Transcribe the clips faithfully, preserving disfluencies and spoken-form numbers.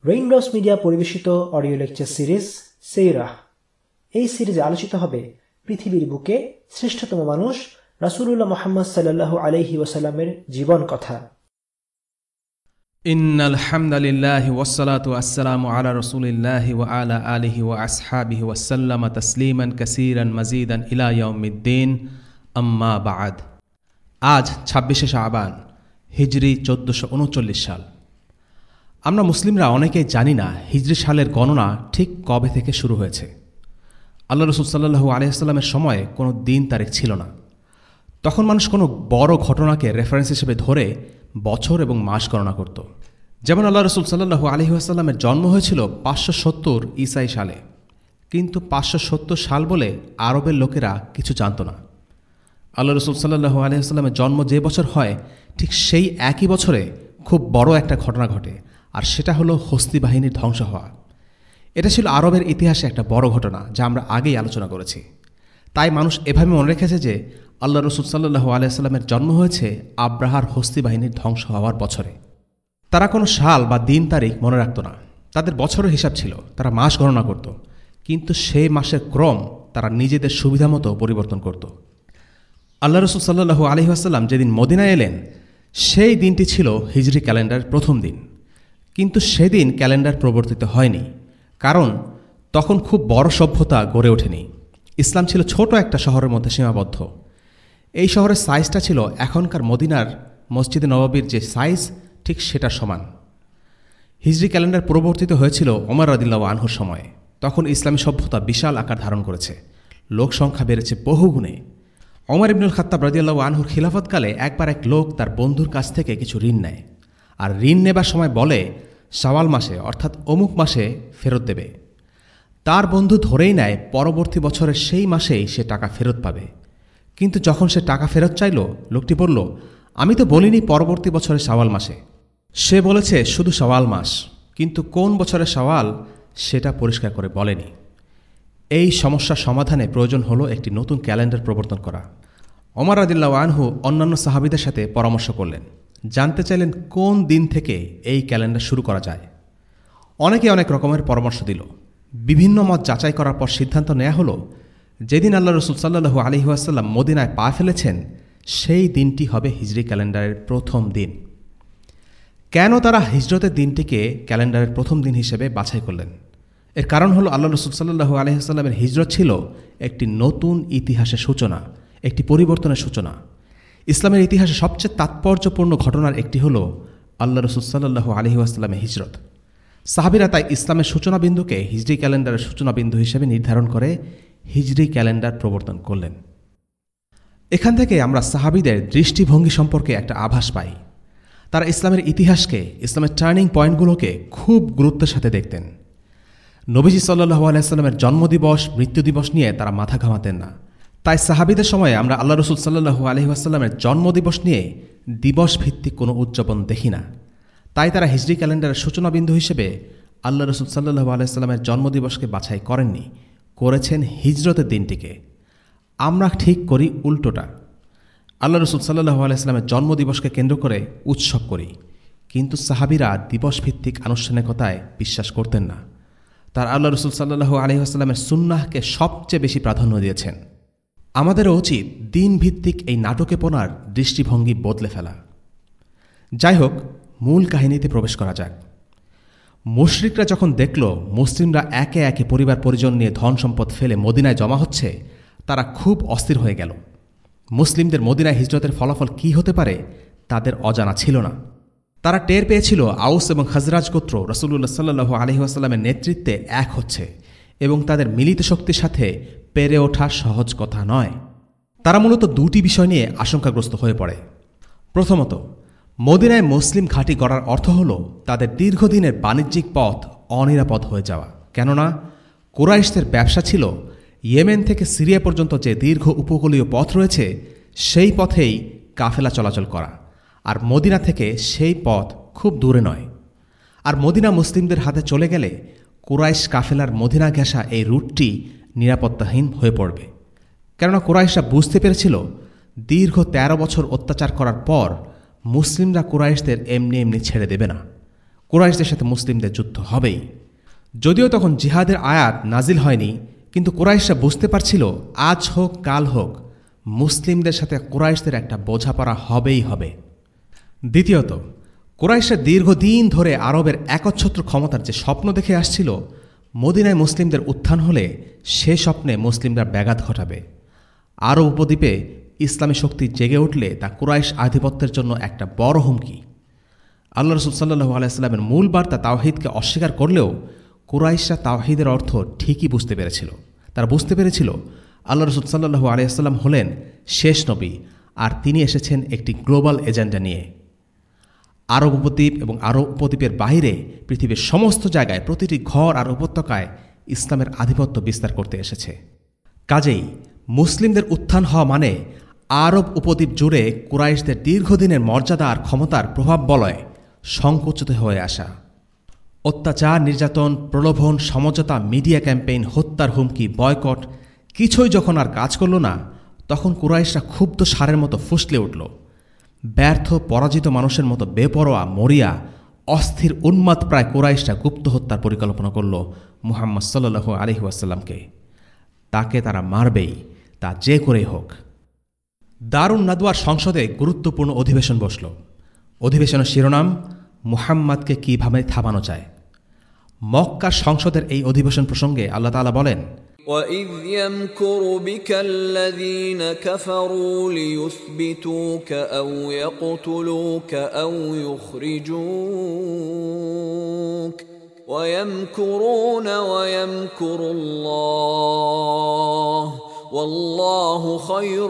Raindrops media পরিবেশিত audio lecture series সেইরাহ। এই সিরিজে আলোচিত হবে পৃথিবীর বুকে শ্রেষ্ঠতম মানুষ রাসূলুল্লাহ মুহাম্মদ সাল্লাল্লাহু আলাইহি ওয়াসাল্লামের জীবন কথা। ইন্নাল হামদালিল্লাহি ওয়াসসালাতু ওয়াসসালামু আলা রাসূলিল্লাহি ওয়া আলা আলিহি ওয়া আসহাবিহি ওয়া সাল্লামা তাসলিমান কাসীরান মাজিদান ইলা ইয়াউমিদ্দিন, আম্মা বা'দ। আজ ছাব্বিশে শাবান, হিজরি চোদ্দশো উনচল্লিশ সাল। আমরা মুসলিমরা অনেকেই জানি না হিজরি সালের গণনা ঠিক কবে থেকে শুরু হয়েছে। আল্লাহ রাসূল সাল্লাল্লাহু আলাইহি ওয়াসাল্লামের সময়ে কোনো দিন তারিখ ছিল না। তখন মানুষ কোনো বড় ঘটনাকে রেফারেন্স হিসেবে ধরে বছর এবং মাস গণনা করত। যেমন আল্লাহ রাসূল সাল্লাল্লাহু আলাইহি ওয়াসাল্লামের জন্ম হয়েছিল পাঁচশো সত্তর ঈসাই সালে, কিন্তু পাঁচশো সত্তর সাল বলে আরবের লোকেরা কিছু জানত না। আল্লাহ রাসূল সাল্লাল্লাহু আলাইহি ওয়াসাল্লামের জন্ম যে বছর হয়, ঠিক সেই একই বছরে খুব বড় একটা ঘটনা ঘটে, আর সেটা হলো হস্তি বাহিনীর ধ্বংস হওয়া। এটা ছিল আরবের ইতিহাসে একটা বড় ঘটনা, যা আমরা আগেই আলোচনা করেছি। তাই মানুষ এভাবে মনে রেখেছে যে আল্লাহ রাসূল সাল্লাল্লাহু আলাইহি ওয়াসাল্লামের জন্ম হয়েছে আব্রাহার হস্তি বাহিনীর ধ্বংস হওয়ার বছরে। তারা কোনো সাল বা দিন তারিখ মনে রাখত না, তাদের বছরের হিসাব ছিল, তারা মাস গণনা করত, কিন্তু সেই মাসের ক্রম তারা নিজেদের সুবিধা মতো পরিবর্তন করত। আল্লাহ রাসূল সাল্লাল্লাহু আলাইহি ওয়াসাল্লাম যেদিন মদিনায় এলেন, সেই দিনটি ছিল হিজরি ক্যালেন্ডার প্রথম দিন। কিন্তু সেদিন ক্যালেন্ডার প্রবর্তিত হয়নি, কারণ তখন খুব বড় সভ্যতা গড়ে ওঠেনি। ইসলাম ছিল ছোট একটা শহরের মধ্যে সীমাবদ্ধ। এই শহরের সাইজটা ছিল এখনকার মদিনার মসজিদে নববীর যে সাইজ, ঠিক সেটার সমান। হিজরি ক্যালেন্ডার প্রবর্তিত হয়েছিল ওমর রাদিয়াল্লাহু আনহুর সময়ে। তখন ইসলামী সভ্যতা বিশাল আকার ধারণ করেছে, লোক সংখ্যা বেড়েছে বহুগুণে। ওমর ইবনুল খাত্তাব রাদিয়াল্লাহু আনহুর খিলাফতকালে একবার এক লোক তার বন্ধুর কাছ থেকে কিছু ঋণ নেয়, আর ঋণ নেবার সময় বলে শাওয়াল মাসে অর্থাৎ অমুক মাসে ফেরত দেবে। তার বন্ধু ধরেই নেয় পরবর্তী বছরের সেই মাসেই সে টাকা ফেরত পাবে। কিন্তু যখন সে টাকা ফেরত চাইল, লোকটি বলল, আমি তো বলিনি পরবর্তী বছরের শাওয়াল মাসে। সে বলেছে শুধু শাওয়াল মাস, কিন্তু কোন বছরের শাওয়াল সেটা পরিষ্কার করে বলেনি। এই সমস্যার সমাধানে প্রয়োজন হলো একটি নতুন ক্যালেন্ডার প্রবর্তন করা। ওমর রাদিয়াল্লাহু আনহু অন্যান্য সাহাবীদের সাথে পরামর্শ করলেন, জানতে চাইলেন কোন দিন থেকে এই ক্যালেন্ডার শুরু করা যায়। অনেকে অনেক রকমের পরামর্শ দিল। বিভিন্ন মত যাচাই করার পর সিদ্ধান্ত নেওয়া হলো, যেদিন আল্লাহ রাসূল সাল্লাল্লাহু আলাইহি ওয়াসাল্লাম মদিনায় পা ফেলেছেন, সেই দিনটি হবে হিজরি ক্যালেন্ডারের প্রথম দিন। কেন তারা হিজরতের দিনটিকে ক্যালেন্ডারের প্রথম দিন হিসেবে বাছাই করলেন? এর কারণ হলো আল্লাহ রাসূল সাল্লাল্লাহু আলাইহি ওয়াসাল্লামের হিজরত ছিল একটি নতুন ইতিহাসের সূচনা, একটি পরিবর্তনের সূচনা। ইসলামের ইতিহাসে সবচেয়ে তাৎপর্যপূর্ণ ঘটনার একটি হলো আল্লাহ রাসূল সাল্লাল্লাহু আলাইহি ওয়াসাল্লামের হিজরত। সাহাবীরা তাই ইসলামের সূচনা বিন্দুকে হিজরি ক্যালেন্ডারের সূচনা বিন্দু হিসেবে নির্ধারণ করে হিজরি ক্যালেন্ডার প্রবর্তন করলেন। এখান থেকে আমরা সাহাবীদের দৃষ্টিভঙ্গি সম্পর্কে একটা আভাস পাই। তারা ইসলামের ইতিহাসকে, ইসলামের টার্নিং পয়েন্টগুলোকে খুব গুরুত্বের সাথে দেখতেন। নবীজি সাল্লাল্লাহু আলাইহি ওয়াসাল্লামের জন্মদিবস, মৃত্যু দিবস নিয়ে তারা মাথা ঘামাতেন না। তাই সাহাবীদের সময়ে আমরা আল্লাহ রাসূল সাল্লাল্লাহু আলাইহি ওয়াসাল্লামের জন্মদিবস নিয়ে দিবস ভিত্তিক কোনো উদযাপন দেখি না। তাই তারা হিজরি ক্যালেন্ডারের সূচনা বিন্দু হিসেবে আল্লাহ রাসূল সাল্লাল্লাহু আলাইহি ওয়াসাল্লামের জন্মদিবসকে বাছাই করেননি, করেছেন হিজরতের দিনটিকে। আমরা ঠিক করি উল্টোটা। আল্লাহ রাসূল সাল্লাল্লাহু আলাইহি ওয়াসাল্লামের জন্মদিবসকে কেন্দ্র করে উৎসব করি, কিন্তু সাহাবীরা দিবস ভিত্তিক আনুষ্ঠানিকতায় বিশ্বাস করতেন না। তার আল্লাহ রাসূল সাল্লাল্লাহু আলাইহি ওয়াসাল্লামের সুন্নাহকে সবচেয়ে বেশি প্রাধান্য দিয়েছেন। আমাদেরও উচিত দিন ভিত্তিক এই নাটকেপনার দৃষ্টিভঙ্গি বদলে ফেলা। যাই হোক, মূল কাহিনীতে প্রবেশ করা যাক। মুশরিকরা যখন দেখল মুসলিমরা একে একে পরিবার পরিজন নিয়ে ধন সম্পদ ফেলে মদিনায় জমা হচ্ছে, তারা খুব অস্থির হয়ে গেল। মুসলিমদের মদিনায় হিজরতের ফলাফল কি হতে পারে তাদের অজানা ছিল না। তারা টের পেয়েছিল আউস এবং খাজরাজ গোত্র রাসূলুল্লাহ সাল্লাল্লাহু আলাইহি ওয়াসাল্লামের নেতৃত্বে এক হচ্ছে, এবং তাদের মিলিত শক্তির সাথে পেরে ওঠা সহজ কথা নয়। তারা মূলত দুটি বিষয় নিয়ে আশঙ্কাগ্রস্ত হয়ে পড়ে। প্রথমত, মদিনায় মুসলিম ঘাঁটি গড়ার অর্থ হল তাদের দীর্ঘদিনের বাণিজ্যিক পথ অনিরাপদ হয়ে যাওয়া। কেননা কুরাইশদের ব্যবসা ছিল ইয়েমেন থেকে সিরিয়া পর্যন্ত যে দীর্ঘ উপকূলীয় পথ রয়েছে, সেই পথেই কাফেলা চলাচল করা, আর মদিনা থেকে সেই পথ খুব দূরে নয়। আর মদিনা মুসলিমদের হাতে চলে গেলে কুরাইশ কাফেলার মদিনা ঘেঁষা এই রুটটি নিরাপত্তাহীন হয়ে পড়বে। কেননা কুরাইশরা বুঝতে পেরেছিল দীর্ঘ তেরো বছর অত্যাচার করার পর মুসলিমরা কুরাইশদের এমনি এমনি ছেড়ে দেবে না। কুরাইশদের সাথে মুসলিমদের যুদ্ধ হবেই। যদিও তখন জিহাদের আয়াত নাজিল হয়নি, কিন্তু কুরাইশরা বুঝতে পারছিল আজ হোক কাল হোক মুসলিমদের সাথে কুরাইশদের একটা বোঝাপড়া হবেই হবে। দ্বিতীয়ত, কুরাইশরা দীর্ঘদিন ধরে আরবের একচ্ছত্র ক্ষমতার যে স্বপ্ন দেখে আসছিল, মদিনায় মুসলিমদের উত্থান হলে সে স্বপ্নে মুসলিমরা ব্যাঘাত ঘটাবে। আরব উপদ্বীপে ইসলামী শক্তি জেগে উঠলে তা কুরাইশ আধিপত্যের জন্য একটা বড় হুমকি। আল্লাহ রাসূল সাল্লাল্লাহু আলাইহি ওয়াসাল্লামের মূল বার্তা তাওহীদকে অস্বীকার করলেও কুরাইশরা তাওহীদের অর্থ ঠিকই বুঝতে পেরেছিল। তারা বুঝতে পেরেছিল আল্লাহ রাসূল সাল্লাল্লাহু আলাইহি ওয়াসাল্লাম হলেন শেষ নবী, আর তিনি এসেছেন একটি গ্লোবাল এজেন্ডা নিয়ে। আরব উপদ্বীপ এবং আরব উপদ্বীপের বাইরে পৃথিবীর সমস্ত জায়গায় প্রতিটি ঘর আর উপত্যকায় ইসলামের আধিপত্য বিস্তার করতে এসেছে। কাজেই মুসলিমদের উত্থান হওয়া মানে আরব উপদ্বীপ জুড়ে কুরাইশদের দীর্ঘদিনের মর্যাদা আর ক্ষমতার প্রভাব বলয় সংকুচিত হয়ে আসা। অত্যাচার, নির্যাতন, প্রলোভন, সমঝোতা, মিডিয়া ক্যাম্পেইন, হত্যার হুমকি, বয়কট কিছুই যখন আর কাজ করল না, তখন কুরাইশরা ক্ষুব্ধ ষাঁড়ের মতো ফুসলে উঠল। ব্যর্থ পরাজিত মানুষের মতো বেপরোয়া, মরিয়া, অস্থির, উন্মাদ প্রায় কুরাইশরা গুপ্ত হত্যার পরিকল্পনা করল মুহাম্মদ সাল্লাল্লাহু আলাইহি ওয়াসাল্লামকে। তাকে তারা মারবেই, তা যে করেই হোক। দারুন নাদওয়ার সংসদে গুরুত্বপূর্ণ অধিবেশন বসল। অধিবেশনের শিরোনাম মুহাম্মাদকে কিভাবে থামানো যায়। মক্কার সংসদের এই অধিবেশন প্রসঙ্গে আল্লাহ তাআলা বলেন, وَإِذْ يَمْكُرُ بِكَ الَّذِينَ كَفَرُوا لِيُثْبِتُوكَ أَوْ يَقْتُلُوكَ أَوْ يُخْرِجُوكَ وَيَمْكُرُونَ وَيَمْكُرُ اللَّهُ وَاللَّهُ خَيْرُ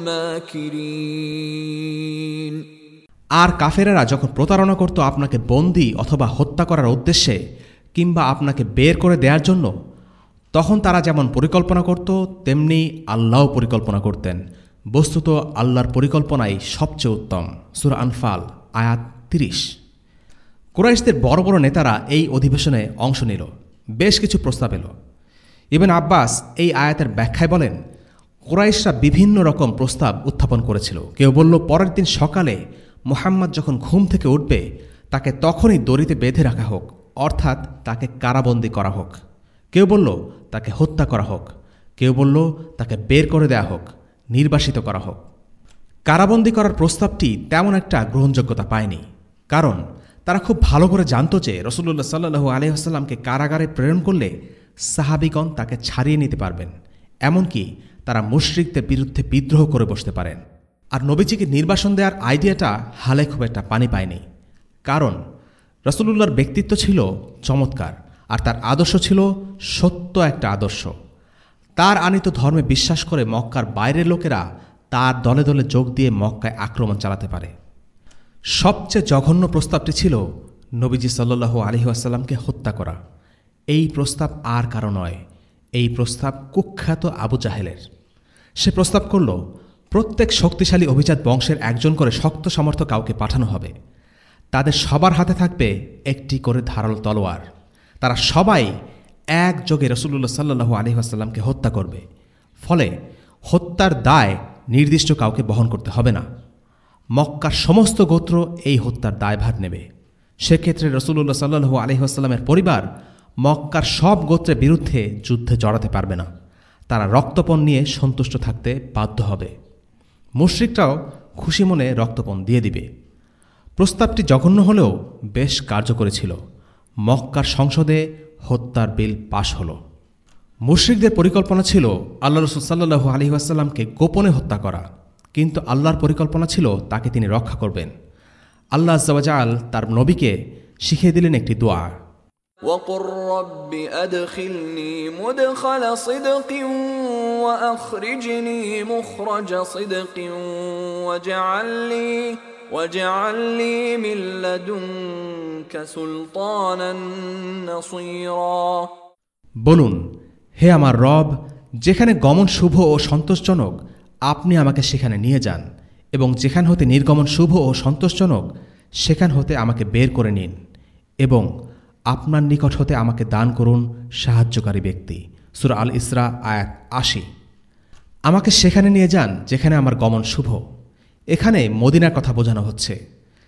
الْمَاكِرِينَ। আর কাফেরেরা যখন প্রতারণা করত আপনাকে বন্দী অথবা হত্যা করার উদ্দেশ্যে কিংবা আপনাকে বের করে দেওয়ার জন্য, তখন তারা যেমন পরিকল্পনা করত তেমনি আল্লাহও পরিকল্পনা করতেন। বস্তুত আল্লাহর পরিকল্পনাই সবচেয়ে উত্তম। সূরা আনফাল আয়াত তিরিশ। কুরাইশদের বড় বড় নেতারা এই অধিবেশনে অংশ নিল। বেশ কিছু প্রস্তাব এলো। ইবনে আব্বাস এই আয়াতের ব্যাখ্যায় বলেন, কুরাইশরা বিভিন্ন রকম প্রস্তাব উত্থাপন করেছিল। কেউ বলল পরের দিন সকালে মুহাম্মদ যখন ঘুম থেকে উঠবে তাকে তখনই দড়িতে বেঁধে রাখা হোক, অর্থাৎ তাকে কারাবন্দী করা হোক। কেউ বলল তাকে হত্যা করা হোক। কেউ বলল তাকে বের করে দেয়া হোক, নির্বাসিত করা হোক। কারাবন্দী করার প্রস্তাবটি তেমন একটা গ্রহণযোগ্যতা পায়নি, কারণ তারা খুব ভালো করে জানত যে রাসূলুল্লাহ সাল্লাল্লাহু আলাইহি ওয়াসাল্লামকে কারাগারে প্রেরণ করলে সাহাবীগণ তাকে ছাড়িয়ে নিতে পারবেন, এমনকি তারা মুশরিকদের বিরুদ্ধে বিদ্রোহ করে বসতে পারেন। আর নবীজিকে নির্বাসন দেওয়ার আইডিয়াটা হালে খুব একটা পানি পায়নি, কারণ রাসূলুল্লাহর ব্যক্তিত্ব ছিল চমৎকার, আর তার আদর্শ ছিল সত্য একটা আদর্শ। তার আনিত ধর্মে বিশ্বাস করে মক্কার বাইরের লোকেরা তার দলে দলে যোগ দিয়ে মক্কায় আক্রমণ চালাতে পারে। সবচেয়ে জঘন্য প্রস্তাবটি ছিল নবীজি সাল্লাল্লাহু আলাইহি ওয়াসাল্লামকে হত্যা করা। এই প্রস্তাব আর কারো নয়, এই প্রস্তাব কুখ্যাত আবু জাহেলের। সে প্রস্তাব করল প্রত্যেক শক্তিশালী অভিজাত বংশের একজন করে শক্ত সমর্থ কাউকে পাঠানো হবে। তাদের সবার হাতে থাকবে একটি করে ধারালো তলোয়ার। তারা সবাই একযোগে রাসূলুল্লাহ সাল্লাল্লাহু আলাইহি ওয়াসাল্লামকে হত্যা করবে। ফলে হত্যার দায় নির্দিষ্ট কাউকে বহন করতে হবে না। মক্কার সমস্ত গোত্র এই হত্যার দায়ভার নেবে। সেক্ষেত্রে রাসূলুল্লাহ সাল্লাল্লাহু আলাইহি ওয়াসাল্লামের পরিবার মক্কার সব গোত্রের বিরুদ্ধে যুদ্ধে জড়াতে পারবে না। তারা রক্তপণ নিয়ে সন্তুষ্ট থাকতে বাধ্য হবে। মুশরিকরাও খুশি মনে রক্তপণ দিয়ে দিবে। প্রস্তাবটি জঘন্য হলেও বেশ কার্যকরী ছিল। মক্কার সংসদে হত্যার বিল পাশ হল। মুশরিকদের পরিকল্পনা ছিল আল্লাহ রাসূল সাল্লাল্লাহু আলাইহি ওয়াসাল্লামকে গোপনে হত্যা করা, কিন্তু আল্লাহর পরিকল্পনা ছিল তাকে তিনি রক্ষা করবেন। আল্লাহ আযজা ওয়া জাল তার নবীকে শিখিয়ে দিলেন একটি দোয়া, وَقُلْ رَبِّ أَدْخِلْنِي مُدْخَلَ صِدْقٍ وَأَخْرِجْنِي مُخْرَجَ صِدْقٍ وَاجْعَلْ لِي وَاجْعَلْ لِي مِن لَّدُنكَ سُلْطَانًا نَّصِيرًا। বলুন, হে আমার রব, যেখানে গমন শুভ ও সন্তোষজনক আপনি আমাকে সেখানে নিয়ে যান, এবং যেখান হতে নির্গমন শুভ ও সন্তোষজনক সেখান হতে আমাকে বের করে নিন, এবং আপনার নিকট হতে আমাকে দান করুন সাহায্যকারী ব্যক্তি। সূরা আল ইসরা আয়াত আশি। আমাকে সেখানে নিয়ে যান যেখানে আমার গমন শুভ। এখানে মদিনার কথা বোঝানো হচ্ছে।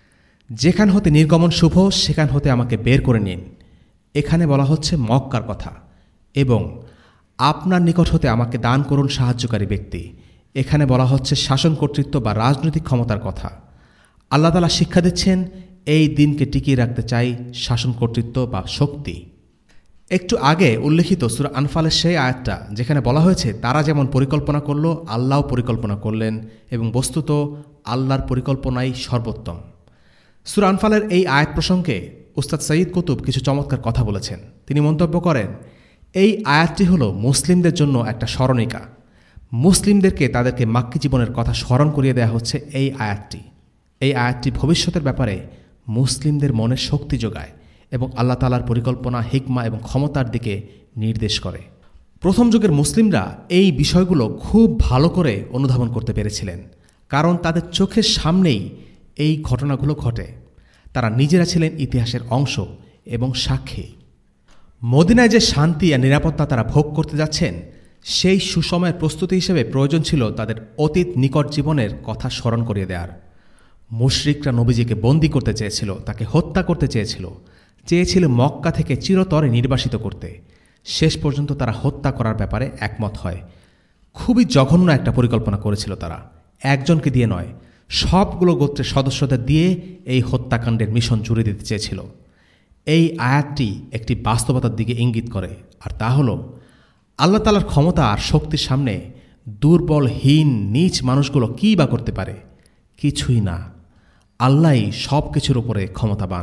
যেখান হতে নির্গমন শুভ সেখান হতে আমাকে বের করে নিন। এখানে বলা হচ্ছে মক্কার কথা। এবং আপনার নিকট হতে আমাকে দান করুন সাহায্যকারী ব্যক্তি, এখানে বলা হচ্ছে শাসন কর্তৃত্ব বা রাজনৈতিক ক্ষমতার কথা। আল্লাহ তাআলা শিক্ষা দিচ্ছেন এই দিনকে টিকিয়ে রাখতে চাই শাসন কর্তৃত্ব বা শক্তি। একটু আগে উল্লেখিত সূরা আনফালের সেই আয়াতটা যেখানে বলা হয়েছে তারা যেমন পরিকল্পনা করল আল্লাহও পরিকল্পনা করলেন এবং বস্তুত আল্লাহর পরিকল্পনাই সর্বোত্তম। সূরা আনফালের এই আয়াত প্রসঙ্গে উস্তাদ সঈদ কুতুব কিছু চমৎকার কথা বলেছেন। তিনি মন্তব্য করেন, এই আয়াতটি হল মুসলিমদের জন্য একটা স্মরণিকা। মুসলিমদেরকে তাদেরকে মাক্কি জীবনের কথা স্মরণ করিয়ে দেওয়া হচ্ছে এই আয়াতটি। এই আয়াতটি ভবিষ্যতের ব্যাপারে মুসলিমদের মনে শক্তি যোগায় এবং আল্লাহ তাআলার পরিকল্পনা, হিকমা এবং ক্ষমতার দিকে নির্দেশ করে। প্রথম যুগের মুসলিমরা এই বিষয়গুলো খুব ভালো করে অনুধাবন করতে পেরেছিলেন, কারণ তাদের চোখের সামনেই এই ঘটনাগুলো ঘটে। তারা নিজেরা ছিলেন ইতিহাসের অংশ এবং সাক্ষী। মদিনায় যে শান্তি আর নিরাপত্তা তারা ভোগ করতে যাচ্ছেন, সেই সুসময়ের প্রস্তুতি হিসেবে প্রয়োজন ছিল তাদের অতীত নিকট জীবনের কথা স্মরণ করিয়ে দেওয়ার। মুশরিকরা নবীজিকে বন্দী করতে চেয়েছিল, তাকে হত্যা করতে চেয়েছিল, চেয়েছিল মক্কা থেকে চিরতরে নির্বাসিত করতে। শেষ পর্যন্ত তারা হত্যা করার ব্যাপারে একমত হয়। খুবই জঘন্য একটা পরিকল্পনা করেছিল তারা, একজনকে দিয়ে নয়, সবগুলো গোত্রের সদস্যদের দিয়ে এই হত্যাকাণ্ডের মিশন জুড়ে দিতে চেয়েছিল। এই আয়াতটি একটি বাস্তবতার দিকে ইঙ্গিত করে, আর তা হল আল্লাহ তাআলার ক্ষমতা আর শক্তির সামনে দুর্বল, হীন, নীচ মানুষগুলো কী বা করতে পারে? কিছুই না। আল্লাহই সব কিছুর উপরে ক্ষমতাবান।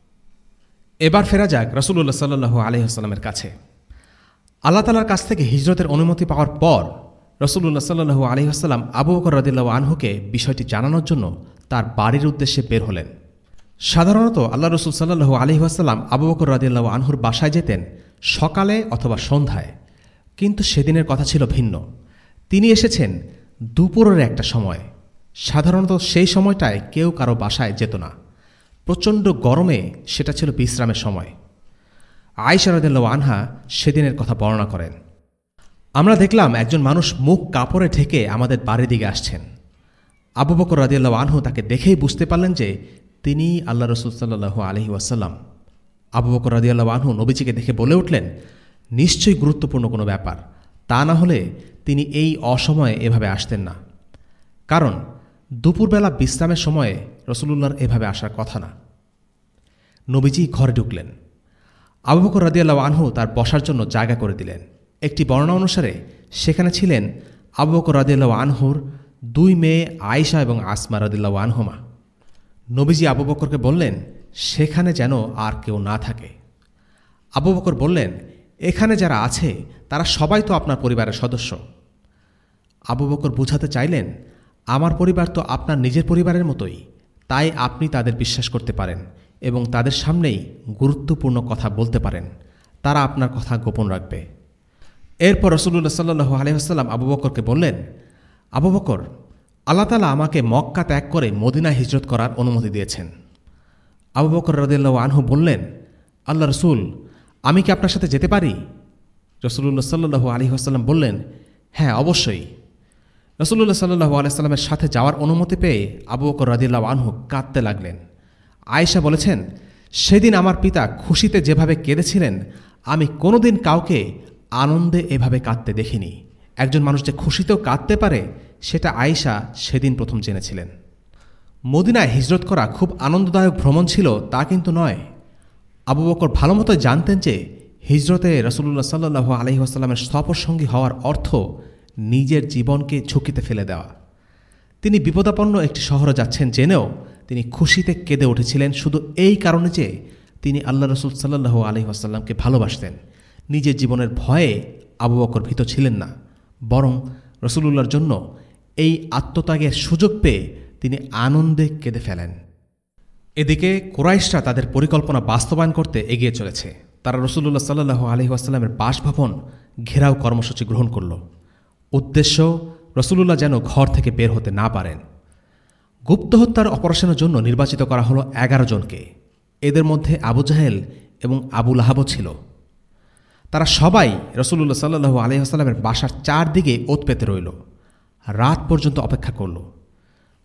এবার ফেরা যাক রাসূলুল্লাহ সাল্লাল্লাহু আলাইহি ওয়াসাল্লামের কাছে। আল্লাহ তাআলার কাছ থেকে হিজরতের অনুমতি পাওয়ার পর রাসূলুল্লাহ সাল্লাল্লাহু আলাইহি ওয়াসাল্লাম আবু বকর রাদিয়াল্লাহু আনহুকে বিষয়টি জানানোর জন্য তার বাড়ির উদ্দেশ্যে বের হলেন। সাধারণত আল্লাহ রাসূল সাল্লাল্লাহু আলাইহি ওয়াসাল্লাম আবু বকর রাদিয়াল্লাহু আনহুর বাসায় যেতেন সকালে অথবা সন্ধ্যায়, কিন্তু সেদিনের কথা ছিল ভিন্ন। তিনি এসেছেন দুপুরের একটা সময়। সাধারণত সেই সময়টায় কেউ কারো বাসায় যেত না। প্রচণ্ড গরমে সেটা ছিল বিশ্রামের সময়। আয়েশা রাদিয়াল্লাহু আনহা সেদিনের কথা বর্ণনা করেন, আমরা দেখলাম একজন মানুষ মুখ কাপড়ে ঢেকে আমাদের বাড়ির দিকে আসছেন। আবু বকর রাদিয়াল্লাহু আনহু তাকে দেখেই বুঝতে পারলেন যে তিনি আল্লাহ রাসূল সাল্লাল্লাহু আলাইহি ওয়াসাল্লাম। আবু বকর রাদিয়াল্লাহু আনহু নবীজিকে দেখে বলে উঠলেন, নিশ্চয়ই গুরুত্বপূর্ণ কোনো ব্যাপার, তা না হলে তিনি এই অসময়ে এভাবে আসতেন না। কারণ দুপুরবেলা বিশ্রামের সময়ে রাসূলুল্লাহর এভাবে আসার কথা না। নবীজি ঘরে ঢুকলেন। আবু বকর রাদিয়াল্লাহু আনহু তার বসার জন্য জায়গা করে দিলেন। একটি বর্ণনা অনুসারে সেখানে ছিলেন আবু বকর রাদিয়াল্লাহু আনহুর দুই মেয়ে আয়েশা এবং আসমা রাদিয়াল্লাহু আনহুমা। নবীজি আবু বকরকে বললেন, সেখানে যেন আর কেউ না থাকে। আবু বকর বললেন, এখানে যারা আছে তারা সবাই তো আপনার পরিবারের সদস্য। আবু বকর বুঝাতে চাইলেন, আমার পরিবার তো আপনার নিজের পরিবারের মতোই, তাই আপনি তাদের বিশ্বাস করতে পারেন এবং তাদের সামনেই গুরুত্বপূর্ণ কথা বলতে পারেন, তারা আপনার কথা গোপন রাখবে। এরপর রাসূলুল্লাহ সাল্লাল্লাহু আলাইহি ওয়াসাল্লাম আবু বকরকে বললেন, আবু বকর, আল্লাহ তাআলা আমাকে মক্কা ত্যাগ করে মদিনায় হিজরত করার অনুমতি দিয়েছেন। আবু বকর রাদিয়াল্লাহু আনহু বললেন, আল্লাহ রসুল, আমি কি আপনার সাথে যেতে পারি? রাসূলুল্লাহ সাল্লাল্লাহু আলাইহি ওয়াসাল্লাম বললেন, হ্যাঁ, অবশ্যই। রাসূলুল্লাহ সাল্লাল্লাহু আলাইহি ওয়াসাল্লামের সাথে যাওয়ার অনুমতি পেয়ে আবু বকর রাদিয়াল্লাহু আনহু কাঁদতে লাগলেন। আয়েশা বলেছেন, সেদিন আমার পিতা খুশিতে যেভাবে কেঁদেছিলেন আমি কোনোদিন কাউকে আনন্দে এভাবে কাঁদতে দেখিনি। একজন মানুষ যে খুশিতেও কাঁদতে পারে সেটা আয়েশা সেদিন প্রথম জেনেছিলেন। মদিনায় হিজরত করা খুব আনন্দদায়ক ভ্রমণ ছিল তা কিন্তু নয়। আবু বকর ভালোমতো জানতেন যে হিজরতে রাসূলুল্লাহ সাল্লাল্লাহু আলাইহি ওয়াসাল্লামের সফরসঙ্গী হওয়ার অর্থ নিজের জীবনকে ঝুঁকিতে ফেলে দেওয়া। তিনি বিপদাপন্ন একটি শহরে যাচ্ছেন জেনেও তিনি খুশিতে কেঁদে উঠেছিলেন শুধু এই কারণে যে তিনি আল্লাহ রাসূল সাল্লাল্লাহু আলাইহি ওয়াসাল্লামকে ভালোবাসতেন। নিজের জীবনের ভয়ে আবু বকর ভীত ছিলেন না, বরং রাসূলুল্লাহর জন্য এই আত্মত্যাগের সুযোগ পেয়ে তিনি আনন্দে কেঁদে ফেলেন। এদিকে কুরাইশরা তাদের পরিকল্পনা বাস্তবায়ন করতে এগিয়ে চলেছে। তারা রাসূলুল্লাহ সাল্লাল্লাহু আলাইহি ওয়াসাল্লামের বাসভবন ঘেরাও কর্মসূচি গ্রহণ করল। উদ্দেশ্য, রাসূলুল্লাহ যেন ঘর থেকে বের হতে না পারেন। গুপ্ত হত্যার অপারেশনের জন্য নির্বাচিত করা হলো এগারো জনকে। এদের মধ্যে আবু জাহেল এবং আবু লাহাবও ছিল। তারা সবাই রাসূলুল্লাহ সাল্লাল্লাহু আলাইহি ওয়াসাল্লামের বাসার চারদিকে ওত পেতে রইল, রাত পর্যন্ত অপেক্ষা করল।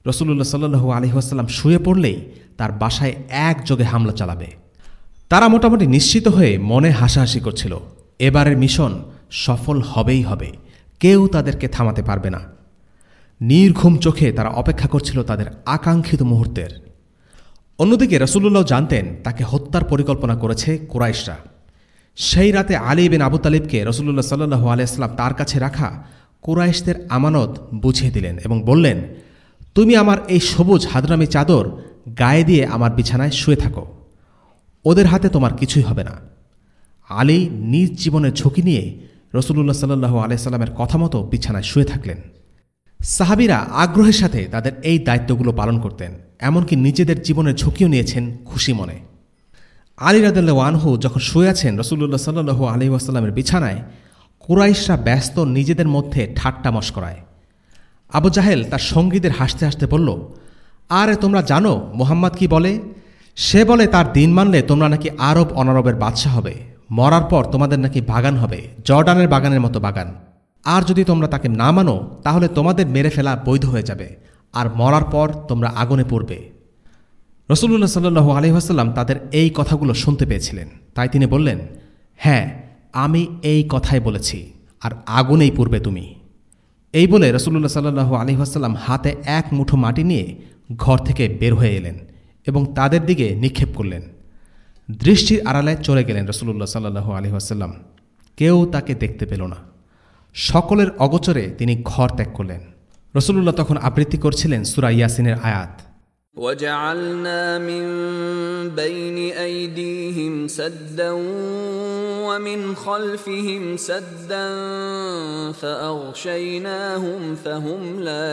রাসূলুল্লাহ সাল্লাল্লাহু আলাইহি ওয়াসাল্লাম শুয়ে পড়লেই তার বাসায় একযোগে হামলা চালাবে। তারা মোটামুটি নিশ্চিত হয়ে মনে হাসাহাসি করছিল, এবারের মিশন সফল হবেই হবে, কেউ তাদেরকে থামাতে পারবে না। নির্ঘুম চোখে তারা অপেক্ষা করছিল তাদের আকাঙ্ক্ষিত মুহূর্তের। অন্যদিকে রাসূলুল্লাহ জানতেন তাকে হত্যার পরিকল্পনা করেছে কুরাইশরা। সেই রাতে আলী বিন আবু তালিবকে রাসূলুল্লাহ সাল্লাল্লাহু আলাইহি ওয়াসাল্লাম তার কাছে রাখা কুরাইশদের আমানত বুঝিয়ে দিলেন এবং বললেন, তুমি আমার এই সবুজ হাদরামি চাদর গায়ে দিয়ে আমার বিছানায় শুয়ে থাকো, ওদের হাতে তোমার কিছুই হবে না। আলী নিজ জীবনের ঝুঁকি নিয়ে রাসূলুল্লাহ সাল্লাল্লাহু আলাইহি ওয়াসাল্লামের কথা মতো বিছানায় শুয়ে থাকলেন। সাহাবীরা আগ্রহের সাথে তাদের এই দায়িত্বগুলো পালন করতেন, এমনকি নিজেদের জীবনের ঝুঁকিও নিয়েছেন খুশি মনে। আলী রাদিয়াল্লাহু আনহু যখন শুয়ে আছেন রাসূলুল্লাহ সাল্লাল্লাহু আলাইহি ওয়াসাল্লামের বিছানায়, কুরাইশরা ব্যস্ত নিজেদের মধ্যে ঠাট্টা মশকরায়। আবু জাহেল তার সঙ্গীদের হাসতে হাসতে বলল, আরে তোমরা জানো মুহাম্মদ কি বলে? সে বলে তার দিন মানলে তোমরা নাকি আরব অনারবের বাদশা হবে, মরার পর তোমাদের নাকি বাগান হবে, জর্ডানের বাগানের মতো বাগান। আর যদি তোমরা তাকে না মানো তাহলে তোমাদের মেরে ফেলা বৈধ হয়ে যাবে, আর মরার পর তোমরা আগুনে পড়বে। রাসূলুল্লাহ সাল্লাল্লাহু আলাইহি ওয়াসাল্লাম তাদের এই কথাগুলো শুনতে পেয়েছিলেন, তাই তিনি বললেন, হ্যাঁ আমি এই কথাই বলেছি, আর আগুনেই পড়বে তুমি। এই বলে রাসূলুল্লাহ সাল্লাল্লাহু আলাইহি ওয়াসাল্লাম হাতে এক মুঠো মাটি নিয়ে ঘর থেকে বের হয়ে এলেন এবং তাদের দিকে নিক্ষেপ করলেন। দৃষ্টির আড়ালে চলে গেলেন রাসূলুল্লাহ সাল্লাল্লাহু আলাইহি ওয়াসাল্লাম। কেউ তাকে দেখতে পেল না। সকলের অগোচরে তিনি ঘর ত্যাগ করলেন। রাসূলুল্লাহ তখন আবৃত্তি করছিলেন সূরা ইয়াসিনের আয়াত, وَجَعَلْنَا مِن بَيْنِ أَيْدِيهِمْ سَدًّا وَمِنْ خَلْفِهِمْ سَدًّا فَأَغْشَيْنَاهُمْ فَهُمْ لَا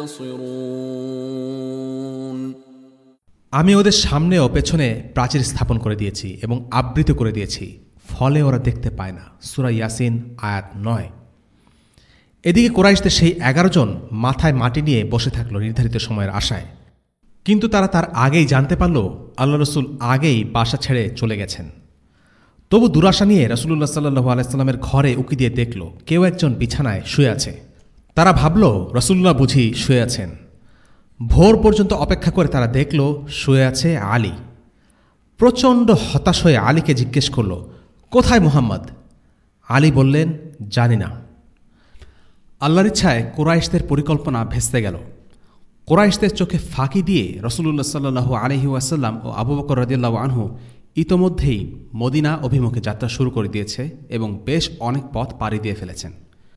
يُبْصِرُونَ। আমি ওদের সামনে ও পেছনে প্রাচীর স্থাপন করে দিয়েছি এবং আবৃত করে দিয়েছি, ফলে ওরা দেখতে পায় না। সূরা ইয়াসিন আয়াত নয়। এদিকে কুরাইশদের সেই এগারো জন মাথায় মাটি নিয়ে বসে থাকল নির্ধারিত সময়ের আশায়, কিন্তু তারা তার আগেই জানতে পারল আল্লাহ রসুল আগেই বাসা ছেড়ে চলে গেছেন। তবু দুরাশা নিয়ে রাসূলুল্লাহ সাল্লাল্লাহু আলাইহি ওয়াসাল্লামের ঘরে উকি দিয়ে দেখল কেউ একজন বিছানায় শুয়ে আছে। তারা ভাবল রাসূলুল্লাহ বুঝি শুয়ে আছেন। ভোর পর্যন্ত অপেক্ষা করে তারা দেখল শুয়ে আছে আলী। প্রচণ্ড হতাশ হয়ে আলীকে জিজ্ঞেস করল, কোথায় মুহাম্মদ? আলী বললেন, জানি না। আল্লাহর ইচ্ছায় কুরাইশদের পরিকল্পনা ভেস্তে গেল। কুরাইশদের চোখে ফাঁকি দিয়ে রাসূলুল্লাহ সাল্লাল্লাহু আলাইহি ওয়াসাল্লাম ও আবু বকর রাদিয়াল্লাহু আনহু ইতোমধ্যেই মদিনা অভিমুখে যাত্রা শুরু করে দিয়েছে এবং বেশ অনেক পথ পাড়ি দিয়ে ফেলেছেন।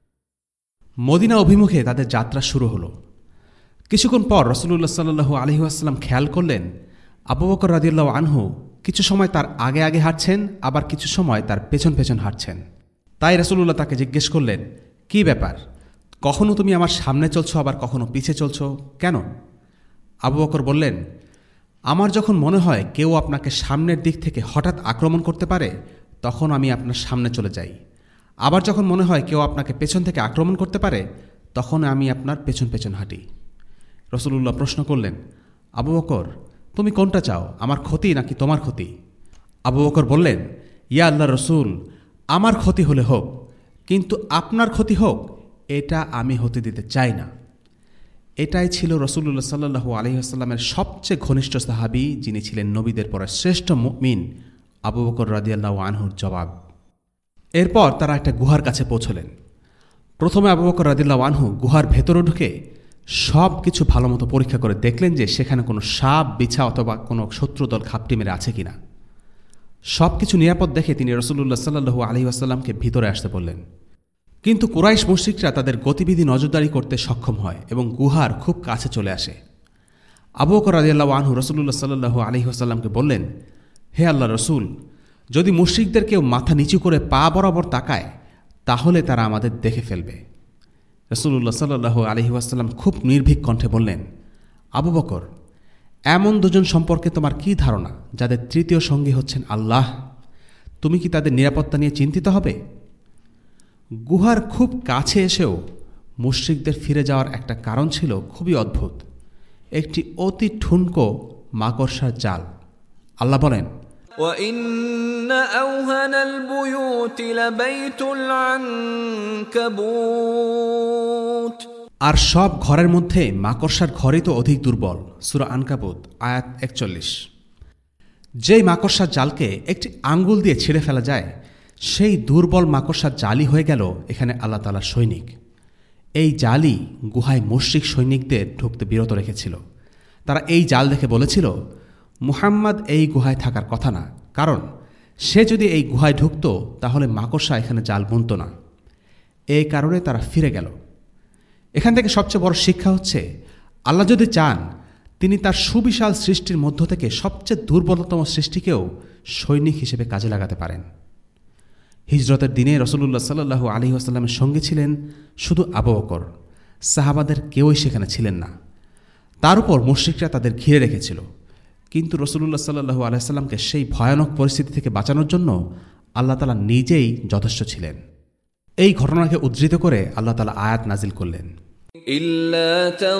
মদিনা অভিমুখে তাদের যাত্রা শুরু হলো। কিছুক্ষণ পর রাসূলুল্লাহ সাল্লাল্লাহু আলাইহি ওয়াসাল্লাম খেয়াল করলেন আবু বকর রাদিয়াল্লাহু আনহু কিছু সময় তার আগে আগে হাঁটছেন, আবার কিছু সময় তার পেছন পেছন হাঁটছেন। তাই রাসূলুল্লাহ তাকে জিজ্ঞেস করলেন, কি ব্যাপার? কখনো তুমি আমার সামনে চলছো, আবার কখনো পিছে চলছো কেন? আবু বকর বললেন, আমার যখন মনে হয় কেউ আপনাকে সামনের দিক থেকে হঠাৎ আক্রমণ করতে পারে তখন আমি আপনার সামনে চলে যাই, আবার যখন মনে হয় কেউ আপনাকে পেছন থেকে আক্রমণ করতে পারে তখন আমি আপনার পেছন পেছন হাঁটি। রাসূলুল্লাহ প্রশ্ন করলেন, আবু বকর তুমি কোনটা চাও, আমার ক্ষতি নাকি তোমার ক্ষতি? আবু বকর বললেন, ইয়া আল্লাহর রাসূল, আমার ক্ষতি হলে হোক, কিন্তু আপনার ক্ষতি হোক এটা আমি হতে দিতে চাই না। এটাই ছিল রাসূলুল্লাহ সাল্লাল্লাহু আলাইহি ওয়াসাল্লামের সবচেয়ে ঘনিষ্ঠ সাহাবী, যিনি ছিলেন নবীদের পরে শ্রেষ্ঠ মুমিন, আবু বকর রাদিয়াল্লাহু আনহুর জবাব। এরপর তারা একটা গুহার কাছে পৌঁছলেন। প্রথমে আবু বকর রাদিয়াল্লাহু আনহু গুহার ভেতরে ঢুকে সব কিছু ভালোমতো পরীক্ষা করে দেখলেন যে সেখানে কোনো সাপ, বিছা অথবা কোনো শত্রুদল খাপটি মেরে আছে কিনা। সব কিছু নিরাপদ দেখে তিনি রাসূলুল্লাহ সাল্লাল্লাহু আলাইহি ওয়াসাল্লামকে ভিতরে আসতে বললেন। কিন্তু কুরাইশ মুশরিকরা তাদের গতিবিধি নজরদারি করতে সক্ষম হয় এবং গুহার খুব কাছে চলে আসে। আবু বকর রাদিয়াল্লাহু আনহু রাসূলুল্লাহ সাল্লাল্লাহু আলাইহি ওয়াসাল্লামকে বললেন, হে আল্লাহর রাসূল, যদি মুশরিকদের কেউ মাথা নিচু করে পা বরাবর তাকায় তাহলে তারা আমাদের দেখে ফেলবে। রাসূলুল্লাহ সাল্লাল্লাহু আলাইহি ওয়াসাল্লাম খুব নির্ভীক কণ্ঠে বললেন, আবু বকর, এমন দুজন সম্পর্কে তোমার কি ধারণা যাদের তৃতীয় সঙ্গী হচ্ছেন আল্লাহ? তুমি কি তাদের নিরাপত্তা নিয়ে চিন্তিত হবে? গুহার খুব কাছে এসেও মুশরিকদের ফিরে যাওয়ার একটা কারণ ছিল খুবই অদ্ভুত, একটি অতি ঠুনকো মাকড়সার জাল। আল্লাহ বলেন, وَإِنَّ أَوْهَنَ الْبُيُوتِ لَبَيْتُ الْعَنكَبُوتِ আর সব ঘরের মধ্যে মাকড়সার ঘরই তো অধিক দুর্বল। সূরা আনকাবুত আয়াত একচল্লিশ। যেই মাকড়সার জালকে একটি আঙ্গুল দিয়ে ছিঁড়ে ফেলা যায়, সেই দুর্বল মাকড়সার জালই হয়ে গেল এখানে আল্লাহ তাআলার সৈনিক। এই জালই গুহায় মুশরিক সৈনিকদের ঢুকতে বিরত রেখেছিল। তারা এই জাল দেখে বলেছিল, মুহাম্মদ এই গুহায় থাকার কথা না, কারণ সে যদি এই গুহায় ঢুকত তাহলে মাকড়সা এখানে জাল বুনত না। এই কারণে তারা ফিরে গেল। এখান থেকে সবচেয়ে বড় শিক্ষা হচ্ছে, আল্লাহ যদি চান তিনি তার সুবিশাল সৃষ্টির মধ্য থেকে সবচেয়ে দুর্বলতম সৃষ্টিকেও সৈনিক হিসেবে কাজে লাগাতে পারেন। হিজরতের দিনে রাসূলুল্লাহ সাল্লাল্লাহু আলাইহি ওয়াসাল্লামের সঙ্গে ছিলেন শুধু আবু বকর, সাহাবাদের কেউই সেখানে ছিলেন না। তার উপর মুশরিকরা তাদের ঘিরে রেখেছিল। কিন্তু রাসূলুল্লাহ সাল্লাল্লাহু আলাইহি ওয়াসাল্লামকে সেই ভয়ানক পরিস্থিতি থেকে বাঁচানোর জন্য আল্লাহ তাআলা নিজেই যথেষ্ট ছিলেন। এই ঘটনাকে উদ্ধৃত করে আল্লাহ তাআলা আয়াত নাজিল করলেন, إلا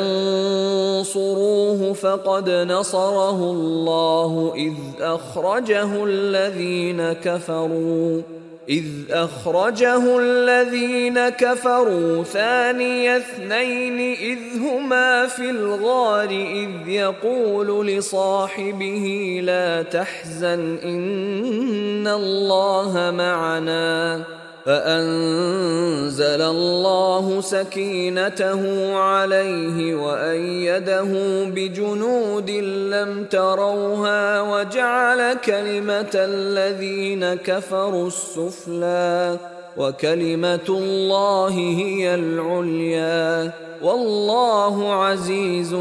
تنصروه فقد نصره الله إذ أخرجه الذين كفروا إذ أخرجه الذين كفروا ثاني اثنين إذ هما في الغار إذ يقول لصاحبه لا تحزن إن الله معنا فأنزل الله سكينته عليه وأيده بجنود لم تروها وجعل كلمة الذين كفروا السفلى وكلمة الله هي العليا والله عزيز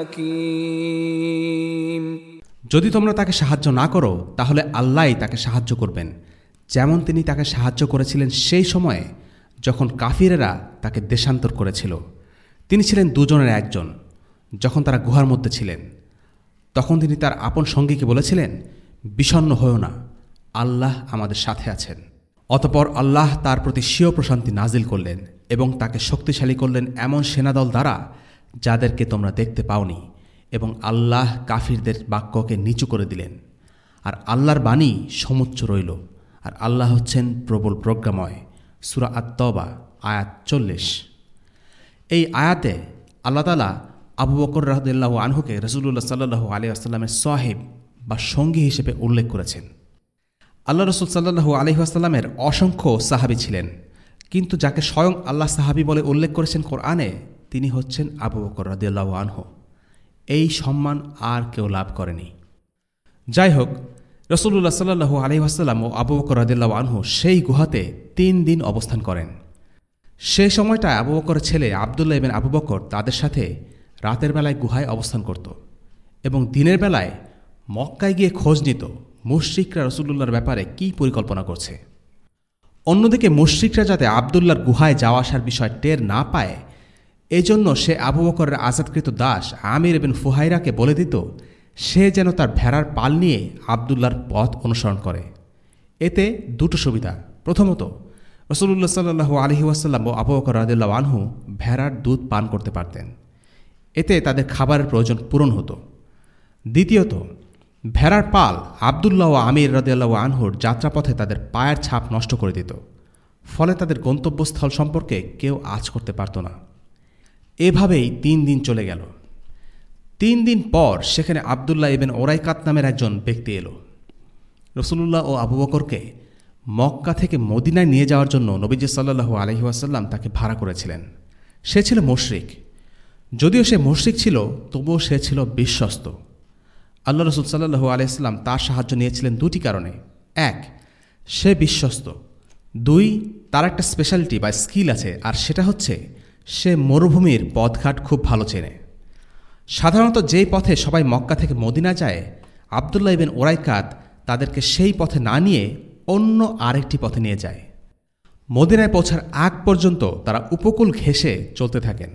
حكيم। যদি তোমরা তাকে সাহায্য না করো তাহলে আল্লাহই তাকে সাহায্য করবেন, যেমন তিনি তাকে সাহায্য করেছিলেন সেই সময়ে যখন কাফিরেরা তাকে দেশান্তর করেছিল। তিনি ছিলেন দুজনের একজন। যখন তারা গুহার মধ্যে ছিলেন তখন তিনি তার আপন সঙ্গীকে বলেছিলেন, বিষণ্ণ হয়ো না, আল্লাহ আমাদের সাথে আছেন। অতপর আল্লাহ তার প্রতি স্বীয় প্রশান্তি নাজিল করলেন এবং তাকে শক্তিশালী করলেন এমন সেনাদল দ্বারা যাদেরকে তোমরা দেখতে পাওনি, এবং আল্লাহ কাফিরদের বাক্যকে নিচু করে দিলেন। আর আল্লাহর বাণী সমুচ্চ রইল, আর আল্লাহ হচ্ছেন প্রবল প্রজ্ঞাময়। সূরা আত-তাওবা আয়াত চল্লিশ। এই আয়াতে আল্লাহ তাআলা আবু বকর রাদিয়াল্লাহু আনহুকে রাসূলুল্লাহ সাল্লাল্লাহু আলাইহি ওয়াসাল্লামের সাহিব বা সঙ্গী হিসেবে উল্লেখ করেছেন। আল্লাহ রাসূল সাল্লাল্লাহু আলাইহি ওয়াসাল্লামের অসংখ্য সাহাবী ছিলেন, কিন্তু যাকে স্বয়ং আল্লাহ সাহাবী বলে উল্লেখ করেছেন কোরআনে, তিনি হচ্ছেন আবু বকর রাদিয়াল্লাহু আনহু। এই সম্মান আর কেউ লাভ করেনি। যাই হোক, রাসূলুল্লাহ সাল্লাল্লাহু আলাইহি ওয়াসাল্লাম ও আবু বকর রাদিয়াল্লাহু আনহু সেই গুহাতে তিন দিন অবস্থান করেন। সেই সময়টায় আবু বকরের ছেলে আবদুল্লাহ ইবনে আবু বকর তাদের সাথে রাতের বেলায় গুহায় অবস্থান করত এবং দিনের বেলায় মক্কায় গিয়ে খোঁজ নিত মুশরিকরা রাসূলুল্লাহর ব্যাপারে কী পরিকল্পনা করছে। অন্যদিকে মুশরিকরা যাতে আবদুল্লাহর গুহায় যাওয়া আসার বিষয় টের না পায়, এজন্য সে আবু বকরের আজাদকৃত দাস আমির ইবনে ফুহাইরাকে বলে দিত সে যেন তার ভেড়ার পাল নিয়ে আবদুল্লাহর পথ অনুসরণ করে। এতে দুটো সুবিধা। প্রথমত, রাসূলুল্লাহ সাল্লাল্লাহু আলাইহি ওয়াসাল্লাম ও আবু বকর রাদিয়াল্লাহু আনহু ভেড়ার দুধ পান করতে পারতেন, এতে তাদের খাবারের প্রয়োজন পূরণ হতো। দ্বিতীয়ত, ভেড়ার পাল আবদুল্লাহ ও আমির রাদিয়াল্লাহু আনহুর যাত্রাপথে তাদের পায়ের ছাপ নষ্ট করে দিত, ফলে তাদের গন্তব্যস্থল সম্পর্কে কেউ আঁচ করতে পারত না। এভাবেই তিন দিন চলে গেল। তিন দিন পর সেখানে আবদুল্লাহ ইবনে ওরাইকাত নামের একজন ব্যক্তি এলো। রাসূলুল্লাহ ও আবু বকরকে মক্কা থেকে মদিনায় নিয়ে যাওয়ার জন্য নবীজি সাল্লাল্লাহু আলাইহি ওয়াসাল্লাম তাকে ভাড়া করেছিলেন। সে ছিল মুশরিক। যদিও সে মুশরিক ছিল, তবুও সে ছিল বিশ্বস্ত। আল্লাহ রাসূল সাল্লাল্লাহু আলাইহি ওয়াসাল্লাম তার সাহায্য নিয়েছিলেন দুটি কারণে। এক, সে বিশ্বস্ত। দুই, তার একটা স্পেশালিটি বা স্কিল আছে, আর সেটা হচ্ছে সে মরুভূমির পথঘাট খুব ভালো চেনে। সাধারণত যেই পথে সবাই মক্কা থেকে মদিনা যায়, আবদুল্লাহ ইবনে ওরাইকাত তাদেরকে সেই পথে না নিয়ে অন্য আরেকটি পথে নিয়ে যায়। মদিনায় পৌঁছার আগ পর্যন্ত তারা উপকূল ঘেঁষে চলতে থাকেন।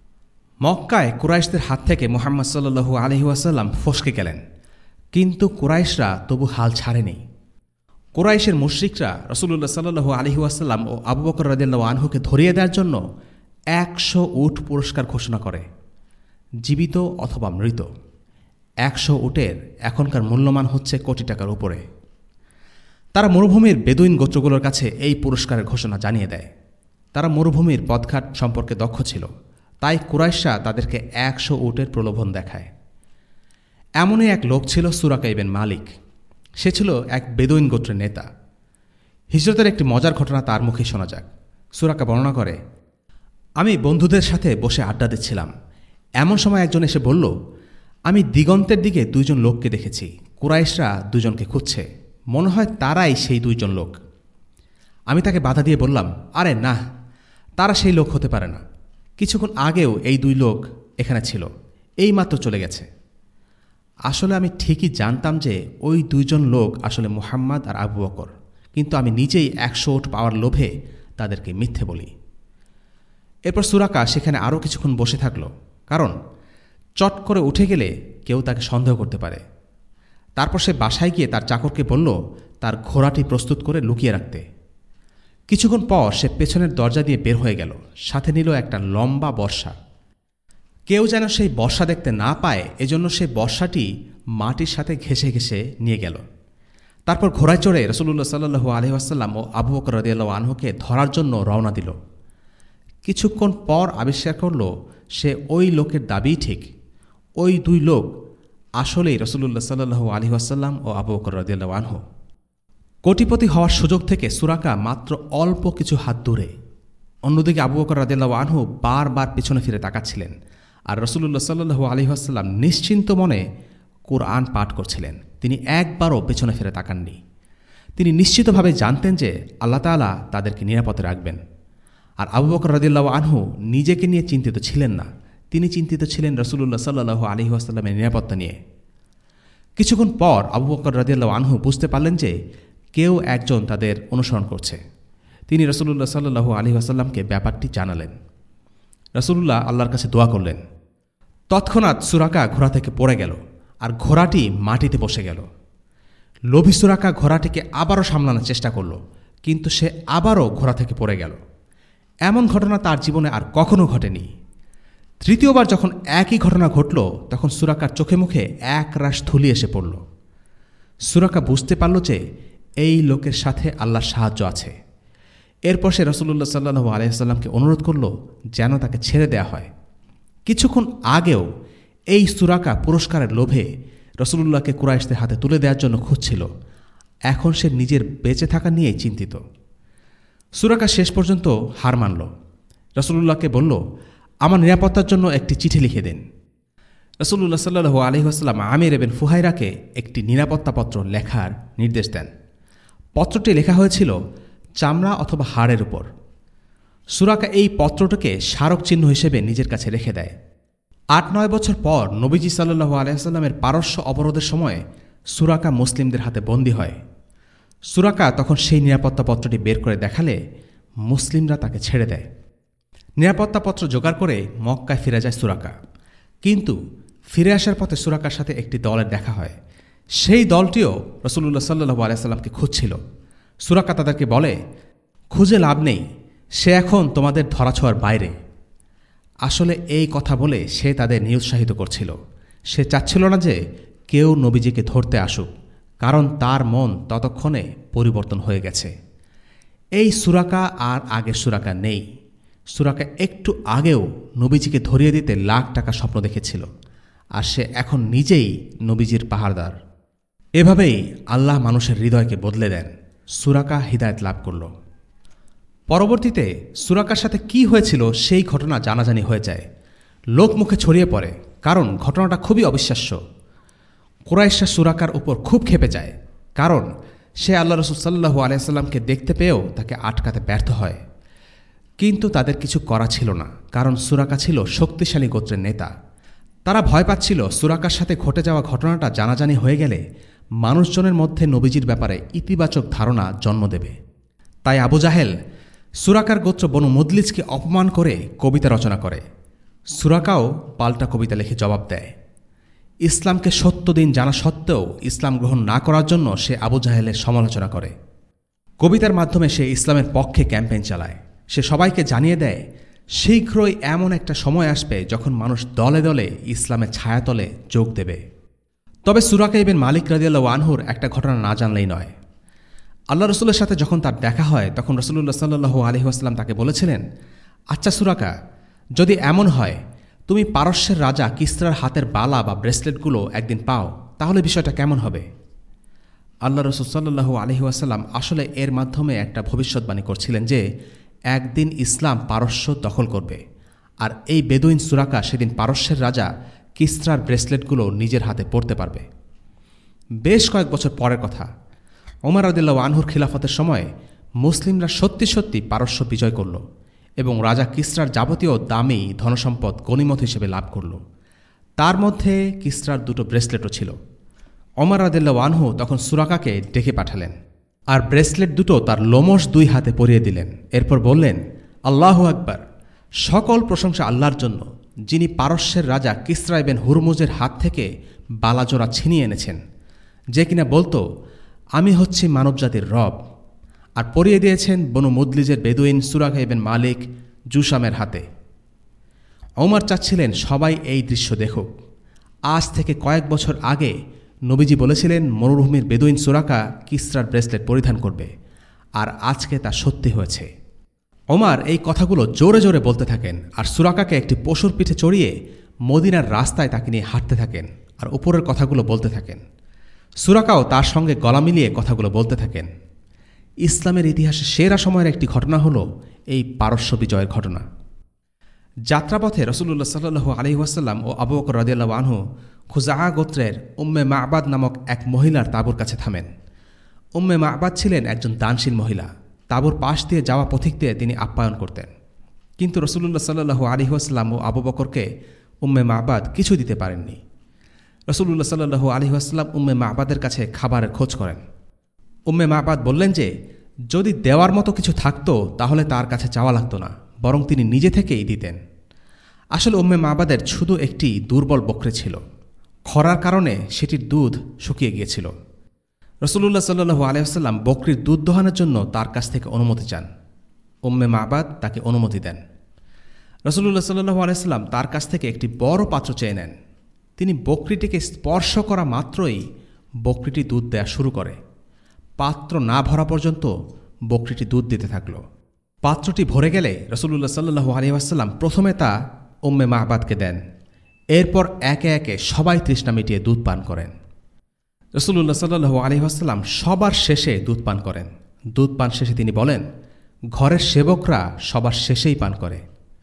মক্কায় কুরাইশদের হাত থেকে মুহাম্মদ সাল্লাল্লাহু আলাইহি ওয়াসাল্লাম ফসকে গেলেন, কিন্তু কুরাইশরা তবু হাল ছাড়েনি। কুরাইশের মুশরিকরা রাসূলুল্লাহ সাল্লাল্লাহু আলাইহি ওয়াসাল্লাম ও আবু বকর রাদিয়াল্লাহু আনহুকে ধরিয়ে দেওয়ার জন্য একশো উট পুরস্কার ঘোষণা করে, জীবিত অথবা মৃত। একশো উটের এখনকার মূল্যমান হচ্ছে কোটি টাকার উপরে। তারা মরুভূমির বেদুইন গোত্রগুলোর কাছে এই পুরস্কারের ঘোষণা জানিয়ে দেয়। তারা মরুভূমির পথঘাট সম্পর্কে দক্ষ ছিল, তাই কুরাইশরা তাদেরকে একশো উটের প্রলোভন দেখায়। এমনই এক লোক ছিল সুরাকা ইবনে মালিক। সে ছিল এক বেদুইন গোত্রের নেতা। হিজরতের একটি মজার ঘটনা তার মুখে শোনা যাক। সুরাকা বর্ণনা করে, আমি বন্ধুদের সাথে বসে আড্ডা দিচ্ছিলাম। এমন সময় একজন এসে বলল, আমি দিগন্তের দিকে দুইজন লোককে দেখেছি। কুরাইশরা দুজনকে খুঁজছে, মনে হয় তারাই সেই দুইজন লোক। আমি তাকে বাধা দিয়ে বললাম, আরে না, তারা সেই লোক হতে পারে না। কিছুক্ষণ আগেও এই দুই লোক এখানে ছিল, এই মাত্র চলে গেছে। আসলে আমি ঠিকই জানতাম যে ওই দুইজন লোক আসলে মুহাম্মদ আর আবু বকর, কিন্তু আমি নিজেই একশো উট পাওয়ার লোভে তাদেরকে মিথ্যে বলি। এরপর সুরাকা সেখানে আরও কিছুক্ষণ বসে থাকল, কারণ চট করে উঠে গেলে কেউ তাকে সন্দেহ করতে পারে। তারপর সে বাসায় গিয়ে তার চাকরকে বলল তার ঘোড়াটি প্রস্তুত করে লুকিয়ে রাখতে। কিছুক্ষণ পর সে পেছনের দরজা দিয়ে বের হয়ে গেল, সাথে নিল একটা লম্বা বর্ষা। কেউ যেন সেই বর্ষা দেখতে না পায়, এজন্য সেই বর্ষাটি মাটির সাথে ঘেঁষে ঘেঁষে নিয়ে গেল। তারপর ঘোড়ায় চড়ে রাসূলুল্লাহ সাল্লাল্লাহু আলাইহি ওয়াসাল্লাম ও আবু বকর রাদিয়াল্লাহু আনহুকে ধরার জন্য রওনা দিল। কিছুক্ষণ পর আবিষ্কার করল সে ওই লোকের দাবিই ঠিক। ওই দুই লোক আসলেই রাসূলুল্লাহ সাল্লাল্লাহু আলাইহি ওয়াসাল্লাম ও আবু বকর রাদিয়াল্লাহু আনহু। কোটিপতি হওয়ার সুযোগ থেকে সুরাকা মাত্র অল্প কিছু হাত দূরে। অন্যদিকে আবু বকর রাদিয়াল্লাহু আনহু বারবার পিছনে ফিরে তাকাচ্ছিলেন, আর রাসূলুল্লাহ সাল্লাল্লাহু আলাইহি ওয়াসাল্লাম নিশ্চিন্ত মনে কুরআন পাঠ করছিলেন। তিনি একবারও পেছনে ফিরে তাকাননি। তিনি নিশ্চিতভাবে জানতেন যে আল্লাহ তাআলা তাদেরকে নিরাপদে রাখবেন। আর আবু বকর রাদিয়াল্লাহু আনহু নিজেকে নিয়ে চিন্তিত ছিলেন না, তিনি চিন্তিত ছিলেন রাসূলুল্লাহ সাল্লাল্লাহু আলাইহি ওয়াসাল্লামের নিরাপত্তা নিয়ে। কিছুক্ষণ পর আবু বকর রাদিয়াল্লাহু আনহু বুঝতে পারলেন যে কেউ একজন তাদের অনুসরণ করছে। তিনি রাসূলুল্লাহ সাল্লাল্লাহু আলাইহি ওয়াসাল্লামকে ব্যাপারটি জানালেন। রাসূলুল্লাহ আল্লাহর কাছে দোয়া করলেন। তৎক্ষণাৎ সুরাকা ঘোড়া থেকে পড়ে গেল, আর ঘোড়াটি মাটিতে বসে গেল। লোভী সুরাকা ঘোড়াটিকে আবারও সামলানোর চেষ্টা করল, কিন্তু সে আবারও ঘোড়া থেকে পড়ে গেল। এমন ঘটনা তার জীবনে আর কখনো ঘটেনি। তৃতীয়বার যখন একই ঘটনা ঘটল, তখন সুরাকার চোখে মুখে এক রাশ ধুলি এসে পড়ল। সুরাকা বুঝতে পারল যে এই লোকের সাথে আল্লাহর সাহায্য আছে। এরপর সে রাসূলুল্লাহ সাল্লাল্লাহু আলাইহি ওয়াসাল্লামকে অনুরোধ করল যেন তাকে ছেড়ে দেয়া হয়। কিছুক্ষণ আগেও এই সুরাকা পুরস্কারের লোভে রাসূলুল্লাহকে কুরাইশদের হাতে তুলে দেওয়ার জন্য খুঁজছিল। এখন সে নিজের বেঁচে থাকা নিয়েই চিন্তিত। সুরাকা শেষ পর্যন্ত হার মানল। রাসূলুল্লাহকে বলল, আমার নিরাপত্তার জন্য একটি চিঠি লিখে দিন। রাসূলুল্লাহ সাল্লাল্লাহু আলাইহি ওয়াসাল্লাম আমির ইবনে ফুহাইরাকে একটি নিরাপত্তাপত্র লেখার নির্দেশ দেন। পত্রটি লেখা হয়েছিল চামড়া অথবা হাড়ের উপর। সুরাকা এই পত্রটিকে স্মারক চিহ্ন হিসেবে নিজের কাছে রেখে দেয়। আট নয় বছর পর নবীজি সাল্লাল্লাহু আলাইহি ওয়াসাল্লামের পারস্য অবরোধের সময় সুরাকা মুসলিমদের হাতে বন্দী হয়। সুরাকা তখন সেই নিরাপত্তাপত্রটি বের করে দেখালে মুসলিমরা তাকে ছেড়ে দেয়। নিরাপত্তাপত্র জোগাড় করে মক্কায় ফিরে যায় সুরাকা। কিন্তু ফিরে আসার পথে সুরাকার সাথে একটি দলের দেখা হয়। সেই দলটিও রাসূলুল্লাহ সাল্লাল্লাহু আলাইহি ওয়াসাল্লামকে খুঁজছিল। সুরাকা তাদেরকে বলে, খুঁজে লাভ নেই, সে এখন তোমাদের ধরাছোঁয়ার বাইরে। আসলে এই কথা বলে সে তাদের নিরুৎসাহিত করছিল। সে চাচ্ছিল না যে কেউ নবীজিকে ধরতে আসুক, কারণ তার মন ততক্ষণে পরিবর্তন হয়ে গেছে। এই সুরাকা আর আগের সুরাকা নেই। সুরাকা একটু আগেও নবীজিকে ধরিয়ে দিতে লাখ টাকা স্বপ্ন দেখেছিল, আর সে এখন নিজেই নবীজির পাহাড়দার। এভাবেই আল্লাহ মানুষের হৃদয়কে বদলে দেন। সুরাকা হিদায়াত লাভ করল। পরবর্তীতে সুরাকার সাথে কি হয়েছিল সেই ঘটনা জানাজানি হয়ে যায়, লোকমুখে ছড়িয়ে পড়ে, কারণ ঘটনাটা খুবই অবিশ্বাস্য। কুরাইশরা সুরাকার উপর খুব ক্ষেপে যায়, কারণ সে আল্লাহ রাসূল সাল্লাল্লাহু আলাইহি ওয়াসাল্লামকে দেখতে পেয়েও তাকে আটকাতে ব্যর্থ হয়। কিন্তু তাদের কিছু করা ছিল না, কারণ সুরাকা ছিল শক্তিশালী গোত্রের নেতা। তারা ভয় পাচ্ছিল সুরাকার সাথে ঘটে যাওয়া ঘটনাটা জানাজানি হয়ে গেলে মানুষজনের মধ্যে নবীজির ব্যাপারে ইতিবাচক ধারণা জন্ম দেবে। তাই আবু জাহেল সুরাকার গোত্র বনু মুদলিজকে অপমান করে কবিতা রচনা করে। সুরাকাও পাল্টা কবিতা লিখে জবাব দেয়। ইসলামকে সত্য দিন জানা সত্ত্বেও ইসলাম গ্রহণ না করার জন্য সে আবু জাহেলের সমালোচনা করে। কবিতার মাধ্যমে সে ইসলামের পক্ষে ক্যাম্পেইন চালায়। সে সবাইকে জানিয়ে দেয় শীঘ্রই এমন একটা সময় আসবে যখন মানুষ দলে দলে ইসলামের ছায়াতলে যোগ দেবে। তবে সুরাকা ইবনে মালিক রাদিয়াল্লাহু আনহুর একটা ঘটনা না জানলেই নয়। আল্লাহ রসুলের সাথে যখন তার দেখা হয়, তখন রাসূলুল্লাহ সাল্লাল্লাহু আলাইহি ওয়াসাল্লাম তাকে বলেছিলেন, আচ্ছা সুরাকা, যদি এমন হয় তুমি পারস্যের রাজা কিসরার হাতের বালা বা ব্রেসলেটগুলো একদিন পাও, তাহলে বিষয়টা কেমন হবে? আল্লাহ রসুল সাল্লাল্লাহু আলাইহি ওয়াসাল্লাম আসলে এর মাধ্যমে একটা ভবিষ্যৎবাণী করছিলেন যে একদিন ইসলাম পারস্য দখল করবে, আর এই বেদুইন সুরাকা সেদিন পারস্যের রাজা কিসরার ব্রেসলেটগুলো নিজের হাতে পরতে পারবে। বেশ কয়েক বছর পরের কথা, ওমর রাদিয়াল্লাহু আনহুর খিলাফতের সময় মুসলিমরা সত্যি সত্যি পারস্য বিজয় করল এবং রাজা কিসরার যাবতীয় দামি ধনসম্পদ গনিমত হিসেবে লাভ করল। তার মধ্যে কিসরার দুটো ব্রেসলেটও ছিল। ওমর রাদিয়াল্লাহু আনহু তখন সুরাকাকে ডেকে পাঠালেন আর ব্রেসলেট দুটো তার লোমশ দুই হাতে পরিয়ে দিলেন। এরপর বললেন, আল্লাহু আকবার, সকল প্রশংসা আল্লাহর জন্য, যিনি পারস্যের রাজা কিসরা ইবনে হুরমুজের হাত থেকে বালাজোড়া ছিনিয়ে এনেছেন, যে কিনা বলতো আমি হচ্ছি মানবজাতির রব, আর পরিয়ে দিয়েছেন বনু মুদলিজের বেদুইন সুরাকা ইবনে মালিক জুসামের হাতে। ওমর চাচ্ছিলেন সবাই এই দৃশ্য দেখুক। আজ থেকে কয়েক বছর আগে নবীজি বলেছিলেন মরুভূমির বেদুইন সুরাকা কিসরার ব্রেসলেট পরিধান করবে, আর আজকে তা সত্যি হয়েছে। ওমর এই কথাগুলো জোরে জোরে বলতে থাকেন আর সুরাকাকে একটি পশুর পিঠে চড়িয়ে মদিনার রাস্তায় তাকে নিয়ে হাঁটতে থাকেন আর উপরের কথাগুলো বলতে থাকেন। সুরাকাও তার সঙ্গে গলা মিলিয়ে কথাগুলো বলতে থাকেন। ইসলামের ইতিহাসে সেরা সময়ের একটি ঘটনা হল এই পারস্য বিজয়ের ঘটনা। যাত্রাপথে রাসূলুল্লাহ সাল্লাল্লাহু আলাইহি ওয়াসাল্লাম ও আবু বকর রাদিয়াল্লাহু আনহু খুজাআ গোত্রের উম্মে মা'বাদ নামক এক মহিলার তাঁবুর কাছে থামেন। উম্মে মা'বাদ ছিলেন একজন দানশীল মহিলা। তাঁবুর পাশ দিয়ে যাওয়া পথিকদের তিনি আপ্যায়ন করতেন, কিন্তু রাসূলুল্লাহ সাল্লাল্লাহু আলাইহি ওয়াসাল্লাম ও আবু বকরকে উম্মে মা'বাদ কিছু দিতে পারেননি। রাসূলুল্লাহ সাল্লাল্লাহু আলাইহি ওয়াসাল্লাম উম্মে মা'বাদের কাছে খাবারের খোঁজ করেন। উম্মে মা'বাদ বললেন যে যদি দেওয়ার মতো কিছু থাকতো তাহলে তার কাছে চাওয়া লাগতো না, বরং তিনি নিজে থেকেই দিতেন। আসলে উম্মে মা'বাদের শুধু একটি দুর্বল বকরি ছিল। খরার কারণে সেটির দুধ শুকিয়ে গিয়েছিল। রাসূলুল্লাহ সাল্লাল্লাহু আলাইহি ওয়াসাল্লাম বকরির দুধ দোহানোর জন্য তার কাছ থেকে অনুমতি চান। উম্মে মা'বাদ তাকে অনুমতি দেন। রাসূলুল্লাহ সাল্লাল্লাহু আলাইহি ওয়াসাল্লাম তার কাছ থেকে একটি বড় পাত্র চেয়ে নেন। তিনি বকরিটিকে স্পর্শ করা মাত্রই বকরিটি দুধ দেয়া শুরু করে। পাত্র না ভরা পর্যন্ত বকরিটি দুধ দিতে থাকল। পাত্রটি ভরে গেলে রাসূলুল্লাহ সাল্লাল্লাহু আলাইহি ওয়াসাল্লাম প্রথমে তা উম্মে মা'বাদকে দেন। এরপর একে একে সবাই তৃষ্ণা মিটিয়ে দুধ পান করেন। রাসূলুল্লাহ সাল্লাল্লাহু আলাইহি ওয়াসাল্লাম সবার শেষে দুধ পান করেন। দুধ পান শেষে তিনি বলেন, ঘরের সেবকরা সবার শেষেই পান করে।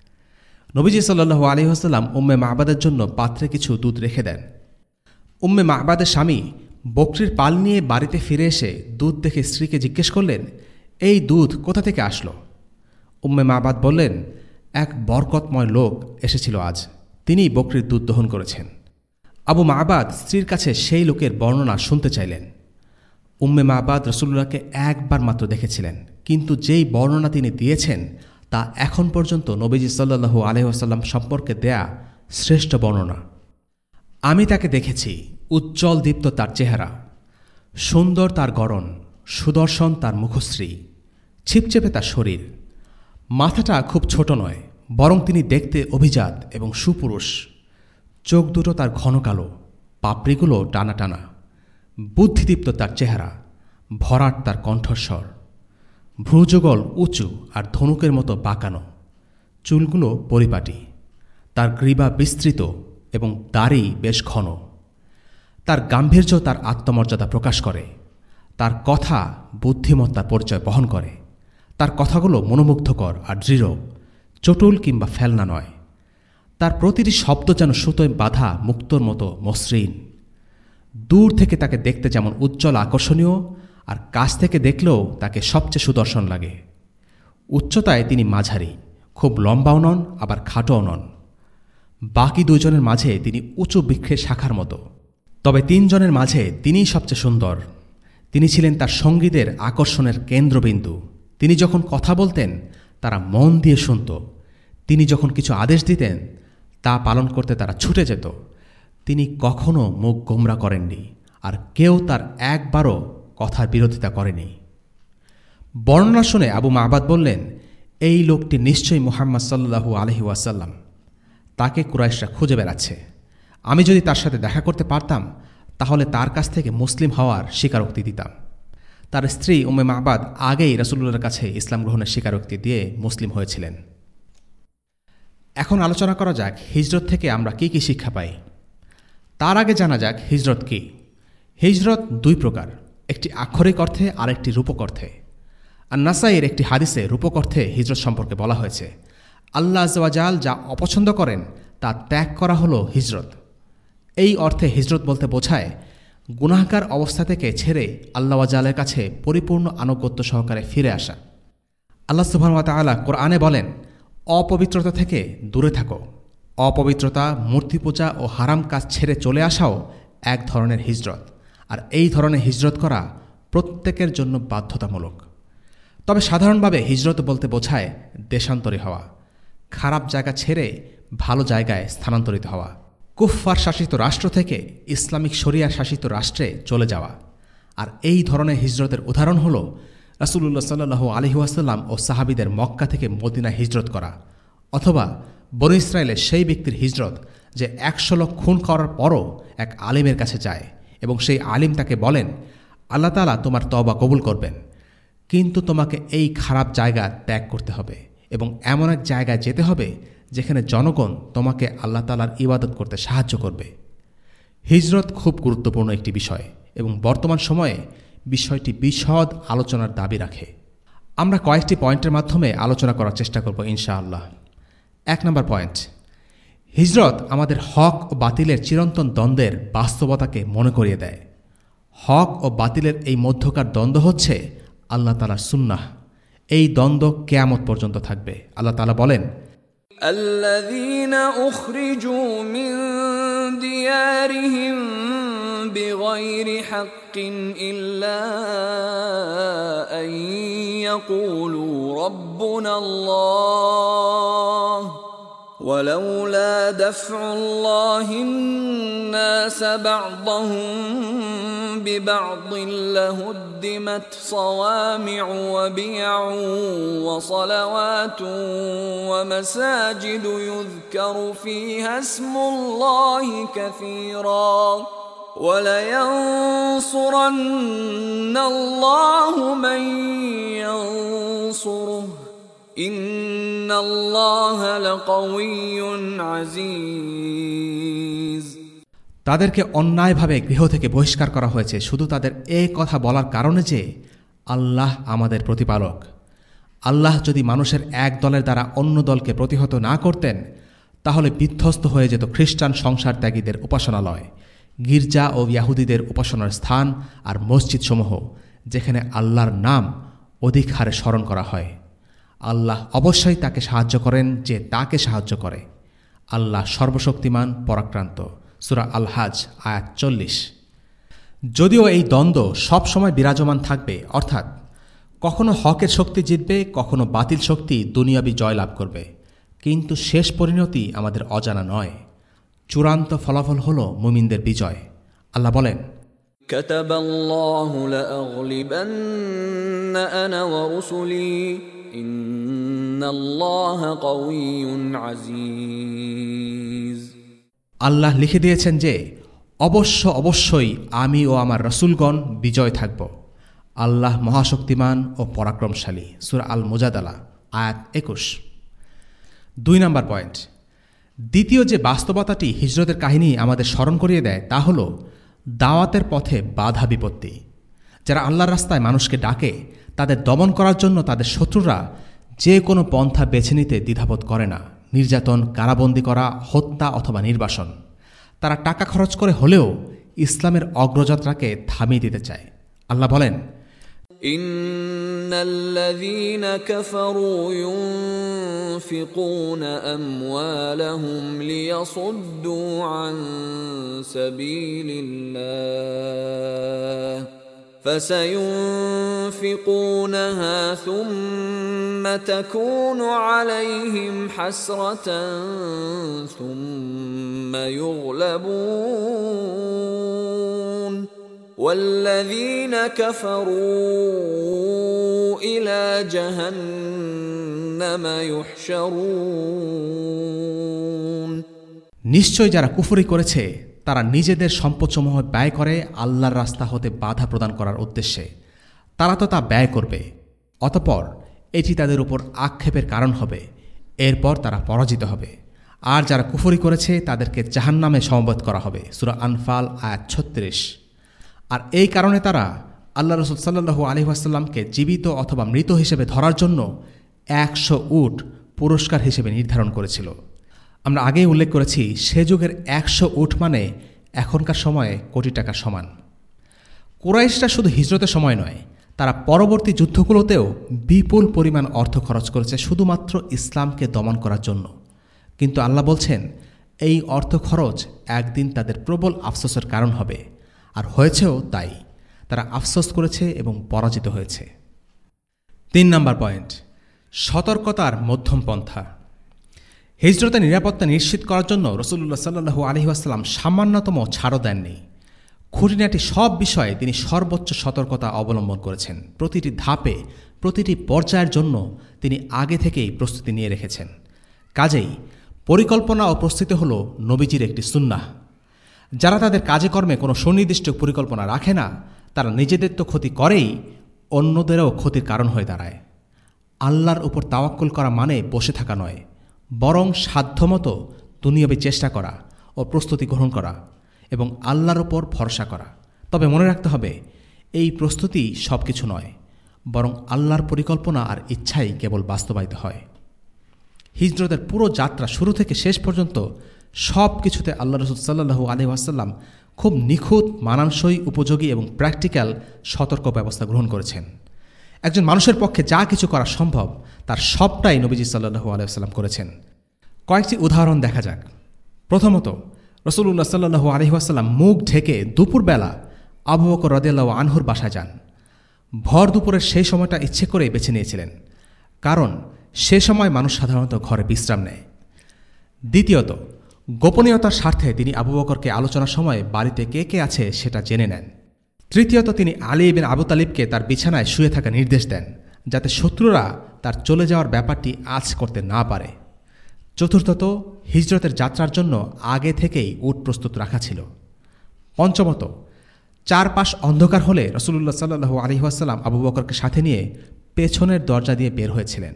নবীজি সাল্লাল্লাহু আলাইহি ওয়াসাল্লাম উম্মে মা'বাদের জন্য পাত্রে কিছু দুধ রেখে দেন। উম্মে মা'বাদের স্বামী বকরির পাল নিয়ে বাড়িতে ফিরে এসে দুধ দেখে স্ত্রীকে জিজ্ঞেস করলেন, এই দুধ কোথা থেকে আসলো? উম্মে মা'বাদ বললেন, এক বরকতময় লোক এসেছিল আজ, তিনিই বকরির দুধ দহন করেছেন। আবু মা'বাদ স্ত্রীর কাছে সেই লোকের বর্ণনা শুনতে চাইলেন। উম্মে মা'বাদ রাসূলুল্লাহকে একবার মাত্র দেখেছিলেন, কিন্তু যেই বর্ণনা তিনি দিয়েছেন তা এখন পর্যন্ত নবীজি সাল্লাল্লাহু আলাইহি ওয়াসাল্লাম সম্পর্কে দেয়া শ্রেষ্ঠ বর্ণনা। আমি তাকে দেখেছি, উজ্জ্বল দীপ্ত তার চেহারা, সুন্দর তার গড়ন, সুদর্শন তার মুখশ্রী, ছিপচেপে তার শরীর। মাথাটা খুব ছোট নয়, বরং তিনি দেখতে অভিজাত এবং সুপুরুষ। চোখ দুটো তার ঘন কালো, পাপড়িগুলো টানা টানা। বুদ্ধিদীপ্ত তার চেহারা, ভরাট তার কণ্ঠস্বর, ভ্রুযুগল উঁচু আর ধনুকের মতো বাঁকানো, চুলগুলো পরিপাটি। তার গ্রীবা বিস্তৃত এবং দাড়ি বেশ ঘন। তার গাম্ভীর্য তার আত্মমর্যাদা প্রকাশ করে। তার কথা বুদ্ধিমত্তার পরিচয় বহন করে। তার কথাগুলো মনোমুগ্ধকর আর দৃঢ়, চটুল কিংবা ফেলনা নয়। তার প্রতিটি শব্দ যেন সুতোয় বাঁধা মুক্তোর মতো মসৃণ। দূর থেকে তাকে দেখতে যেমন উজ্জ্বল আকর্ষণীয়, আর কাছ থেকে দেখলেও তাকে সবচেয়ে সুদর্শন লাগে। উচ্চতায় তিনি মাঝারি, খুব লম্বাও নন আবার খাটোও নন। বাকি দুজনের মাঝে তিনি উঁচু বৃক্ষের শাখার মতো। তবে তিনজনের মাঝে তিনিই সবচেয়ে সুন্দর। তিনি ছিলেন তার সঙ্গীদের আকর্ষণের কেন্দ্রবিন্দু। তিনি যখন কথা বলতেন তারা মন দিয়ে শুনত। তিনি যখন কিছু আদেশ দিতেন তা পালন করতে তারা ছুটে যেত। তিনি কখনো মুখ গোমরা করেননি, আর কেউ তার একবারও কথার বিরোধিতা করেনি। বর্ণনা শুনে আবু মা'বাদ বললেন, এই লোকটি নিশ্চয়ই মুহাম্মদ সাল্লাল্লাহু আলাইহি ওয়াসাল্লাম। তাকে কুরাইশরা খুঁজে বেড়াচ্ছে। আমি যদি তার সাথে দেখা করতে পারতাম তাহলে তার কাছ থেকে মুসলিম হওয়ার স্বীকারোক্তি দিতাম। তার স্ত্রী উম্মে মা'বাদ আগেই রাসূলুল্লাহর কাছে ইসলাম গ্রহণের স্বীকারোক্তি দিয়ে মুসলিম হয়েছিলেন। এখন আলোচনা করা যাক হিজরত থেকে আমরা কি কি শিক্ষা পাই। তার আগে জানা যাক হিজরত কি। হিজরত দুই প্রকার, একটি আক্ষরিক অর্থে আর একটি রূপক অর্থে। আর নাসাইয়ের একটি হাদিসে রূপক অর্থে হিজরত সম্পর্কে বলা হয়েছে, আল্লাহ আযজা ওয়া জাল যা অপছন্দ করেন তা ত্যাগ করা হলো হিজরত। এই অর্থে হিজরত বলতে বোঝায় গুনাহগার অবস্থা থেকে ছেড়ে আল্লাহ ওয়া জালের কাছে পরিপূর্ণ আনুগত্য সহকারে ফিরে আসা। আল্লাহ সুবহানাহু ওয়া তাআলা কোরআনে বলেন, অপবিত্রতা থেকে দূরে থাকো। অপবিত্রতা, মূর্তি পূজা ও হারাম কাজ ছেড়ে চলে আসাও এক ধরনের হিজরত। আর এই ধরনের হিজরত করা প্রত্যেকের জন্য বাধ্যতামূলক। তবে সাধারণভাবে হিজরত বলতে বোঝায় দেশান্তরী হওয়া, খারাপ জায়গা ছেড়ে ভালো জায়গায় স্থানান্তরিত হওয়া, কুফফার শাসিত রাষ্ট্র থেকে ইসলামিক শরিয়া শাসিত রাষ্ট্রে চলে যাওয়া। আর এই ধরনের হিজরতের উদাহরণ হল রাসূলুল্লাহ সাল্লাল্লাহু আলাইহি ওয়াসাল্লাম ও সাহাবীদের মক্কা থেকে মদিনায় হিজরত করা, অথবা বনী ইসরায়েলের সেই ব্যক্তির হিজরত যে একশো লোক খুন করার পরও এক আলিমের কাছে যায় এবং সেই আলিম তাকে বলেন, আল্লাহ তাআলা তোমার তওবা কবুল করবেন, কিন্তু তোমাকে এই খারাপ জায়গা ত্যাগ করতে হবে এবং এমন এক জায়গায় যেতে হবে যেখানে জনগণ তোমাকে আল্লাহ তাআলার ইবাদত করতে সাহায্য করবে। হিজরত খুব গুরুত্বপূর্ণ একটি বিষয় এবং বর্তমান সময়ে বিষয়টি বিশদ আলোচনার দাবি রাখে। আমরা কয়েকটি পয়েন্টের মাধ্যমে আলোচনা করার চেষ্টা করব ইনশাআল্লাহ। এক নম্বর পয়েন্ট, হিজরত আমাদের হক ও বাতিলের চিরন্তন দ্বন্দ্বের বাস্তবতাকে মনে করিয়ে দেয়। হক ও বাতিলের এই মধ্যকার দ্বন্দ্ব হচ্ছে আল্লাহ তাআলার সুন্নাহ। এই দ্বন্দ্ব কিয়ামত পর্যন্ত থাকবে। আল্লাহ তাআলা বলেন, الذين أخرجوا من ديارهم بغير حق إلا أن يقولوا ربنا الله ولولا دفع الله الناس بعضهم ببعض لهدمت صوامع وبيع وصلوات ومساجد يذكر فيها اسم الله كثيرا ولينصرن الله من ينصره إن الله لقوي عزيز। তাদেরকে অন্যায়ভাবে গৃহ থেকে বহিষ্কার করা হয়েছে শুধু তাদের এই কথা বলার কারণে যে আল্লাহ আমাদের প্রতিপালক। আল্লাহ যদি মানুষের এক দলের দ্বারা অন্য দলকে প্রতিহত না করতেন তাহলে বিধ্বস্ত হয়ে যেত খ্রিস্টান সংসার ত্যাগীদের উপাসনালয়, গির্জা ও ইয়াহুদীদের উপাসনার স্থান আর মসজিদসমূহ, যেখানে আল্লাহর নাম অধিক হারে স্মরণ করা হয়। আল্লাহ অবশ্যই তাকে সাহায্য করেন যে তাকে সাহায্য করে। আল্লাহ সর্বশক্তিমান পরাক্রান্ত। সূরা আল হাজ আয়াত চল্লিশ। যদিও এই দ্বন্দ্ব সব সময় বিরাজমান থাকবে, অর্থাৎ কখনো হকের শক্তি জিতবে, কখনো বাতিল শক্তি দুনিয়াবি জয়লাভ করবে, কিন্তু শেষ পরিণতি আমাদের অজানা নয়। চূড়ান্ত ফলাফল হল মুমিনদের বিজয়। আল্লাহ বলেন, كتب الله لأغلبن أنا ورسلي إن الله قوي عزيز। আল্লাহ লিখে দিয়েছেন যে অবশ্য অবশ্যই আমি ও আমার রাসূলগণ বিজয় থাকব। আল্লাহ মহাশক্তিমান ও পরাক্রমশালী। সূরা আল মুজাদালা আয়াত একুশ। দুই নম্বর পয়েন্ট, দ্বিতীয় যে বাস্তবতাটি হিজরতের কাহিনী আমাদের স্মরণ করিয়ে দেয় তা হল দাওয়াতের পথে বাধা বিপত্তি। যারা আল্লাহর রাস্তায় মানুষকে ডাকে তাদের দমন করার জন্য তাদের শত্রুরা যে কোনো পন্থা বেছে নিতে দ্বিধাবোধ করে না। নির্যাতন, কারাবন্দী করা, হত্যা অথবা নির্বাসন। তারা টাকা খরচ করে হলেও ইসলামের অগ্রযাত্রাকে থামিয়ে দিতে চায়। আল্লাহ বলেন, ইন্নাল্লাযীনা কাফারু ইউনফিকুনা আমওয়ালাহুম লিয়াসুদ্দু আন সাবিলিল্লাহ فسينفقونها ثم تكون عليهم حسرة ثم يغلبون والذين كفروا إلى جهنم يحشرون। নিশ্চয় যারা কুফরি করেছে তারা নিজেদের সম্পদসমূহ ব্যয় করে আল্লাহর রাস্তা হতে বাধা প্রদান করার উদ্দেশ্যে। তারা তো তা ব্যয় করবে, অতঃপর এটি তাদের উপর আক্ষেপের কারণ হবে। এরপর তারা পরাজিত হবে আর যারা কুফরি করেছে তাদেরকে জাহান্নামে সমবেত করা হবে। সূরা আনফাল আয়াত ছত্রিশ। আর এই কারণে তারা আল্লাহ রাসূল সাল্লাল্লাহু আলাইহি ওয়াসাল্লামকে জীবিত অথবা মৃত হিসেবে ধরার জন্য একশো উট পুরস্কার হিসেবে নির্ধারণ করেছিল। আমরা আগেই উল্লেখ করেছি সে যুগের একশো উট মানে এখনকার সময়ে কোটি টাকার সমান। কুরাইশরা শুধু হিজরতের সময় নয়, তারা পরবর্তী যুদ্ধগুলোতেও বিপুল পরিমাণ অর্থ খরচ করেছে শুধুমাত্র ইসলামকে দমন করার জন্য। কিন্তু আল্লাহ বলছেন এই অর্থ খরচ একদিন তাদের প্রবল আফসোসের কারণ হবে, আর হয়েছেও তাই। তারা আফসোস করেছে এবং পরাজিত হয়েছে। তিন নম্বর পয়েন্ট, সতর্কতার মধ্যম পন্থা। হিজরতের নিরাপত্তা নিশ্চিত করার জন্য রাসূলুল্লাহ সাল্লাল্লাহু আলাইহি ওয়াসাল্লাম সামান্যতম ছাড়ও দেননি। খুঁটিনাটি সব বিষয়ে তিনি সর্বোচ্চ সতর্কতা অবলম্বন করেছেন। প্রতিটি ধাপে, প্রতিটি পর্যায়ের জন্য তিনি আগে থেকেই প্রস্তুতি নিয়ে রেখেছেন। কাজেই পরিকল্পনা ও প্রস্তুতি হল নবীজির একটি সুন্নাহ। যারা তাদের কাজে কর্মে কোনো সুনির্দিষ্ট পরিকল্পনা রাখে না, তারা নিজেদের তো ক্ষতি করেই, অন্যদেরও ক্ষতির কারণ হয়ে দাঁড়ায়। আল্লাহর উপর তাওয়াক্কুল করা মানে বসে থাকা নয়, বরং সাধ্যমতো দুনিয়াবী চেষ্টা করা ও প্রস্তুতি গ্রহণ করা এবং আল্লাহর উপর ভরসা করা। তবে মনে রাখতে হবে, এই প্রস্তুতি সব কিছু নয়, বরং আল্লাহর পরিকল্পনা আর ইচ্ছাই কেবল বাস্তবায়িত হয়। হিজরতের পুরো যাত্রা শুরু থেকে শেষ পর্যন্ত সব কিছুতে আল্লাহ রাসূল সাল্লাল্লাহু আলাইহি ওয়াসাল্লাম খুব নিখুঁত, মানানসই, উপযোগী এবং প্র্যাকটিক্যাল সতর্ক ব্যবস্থা গ্রহণ করেছেন। একজন মানুষের পক্ষে যা কিছু করা সম্ভব তার সবটাই নবীজি সাল্লাল্লাহু আলাইহি ওয়াসাল্লাম করেছেন। কয়েকটি উদাহরণ দেখা যাক। প্রথমত, রাসূলুল্লাহ সাল্লাল্লাহু আলাইহি ওয়াসাল্লাম মুখ ঢেকে দুপুরবেলা আবু বকর রাদিয়াল্লাহু আনহুর বাসায় যান। ভর দুপুরের সেই সময়টা ইচ্ছে করে বেছে নিয়েছিলেন, কারণ সে সময় মানুষ সাধারণত ঘরে বিশ্রাম নেয়। দ্বিতীয়ত, গোপনীয়তার স্বার্থে তিনি আবু বকরকে আলোচনার সময় বাড়িতে কে কে আছে সেটা জেনে নেন। তৃতীয়ত, তিনি আলী ইবনে আবু তালিবকে তার বিছানায় শুয়ে থাকার নির্দেশ দেন, যাতে শত্রুরা তার চলে যাওয়ার ব্যাপারটি আঁচ করতে না পারে। চতুর্থত, হিজরতের যাত্রার জন্য আগে থেকেই উট প্রস্তুত রাখা ছিল। পঞ্চমত, চারপাশ অন্ধকার হলে রাসূলুল্লাহ সাল্লাল্লাহু আলাইহি ওয়াসাল্লাম আবু বকরকে সাথে নিয়ে পেছনের দরজা দিয়ে বের হয়েছিলেন।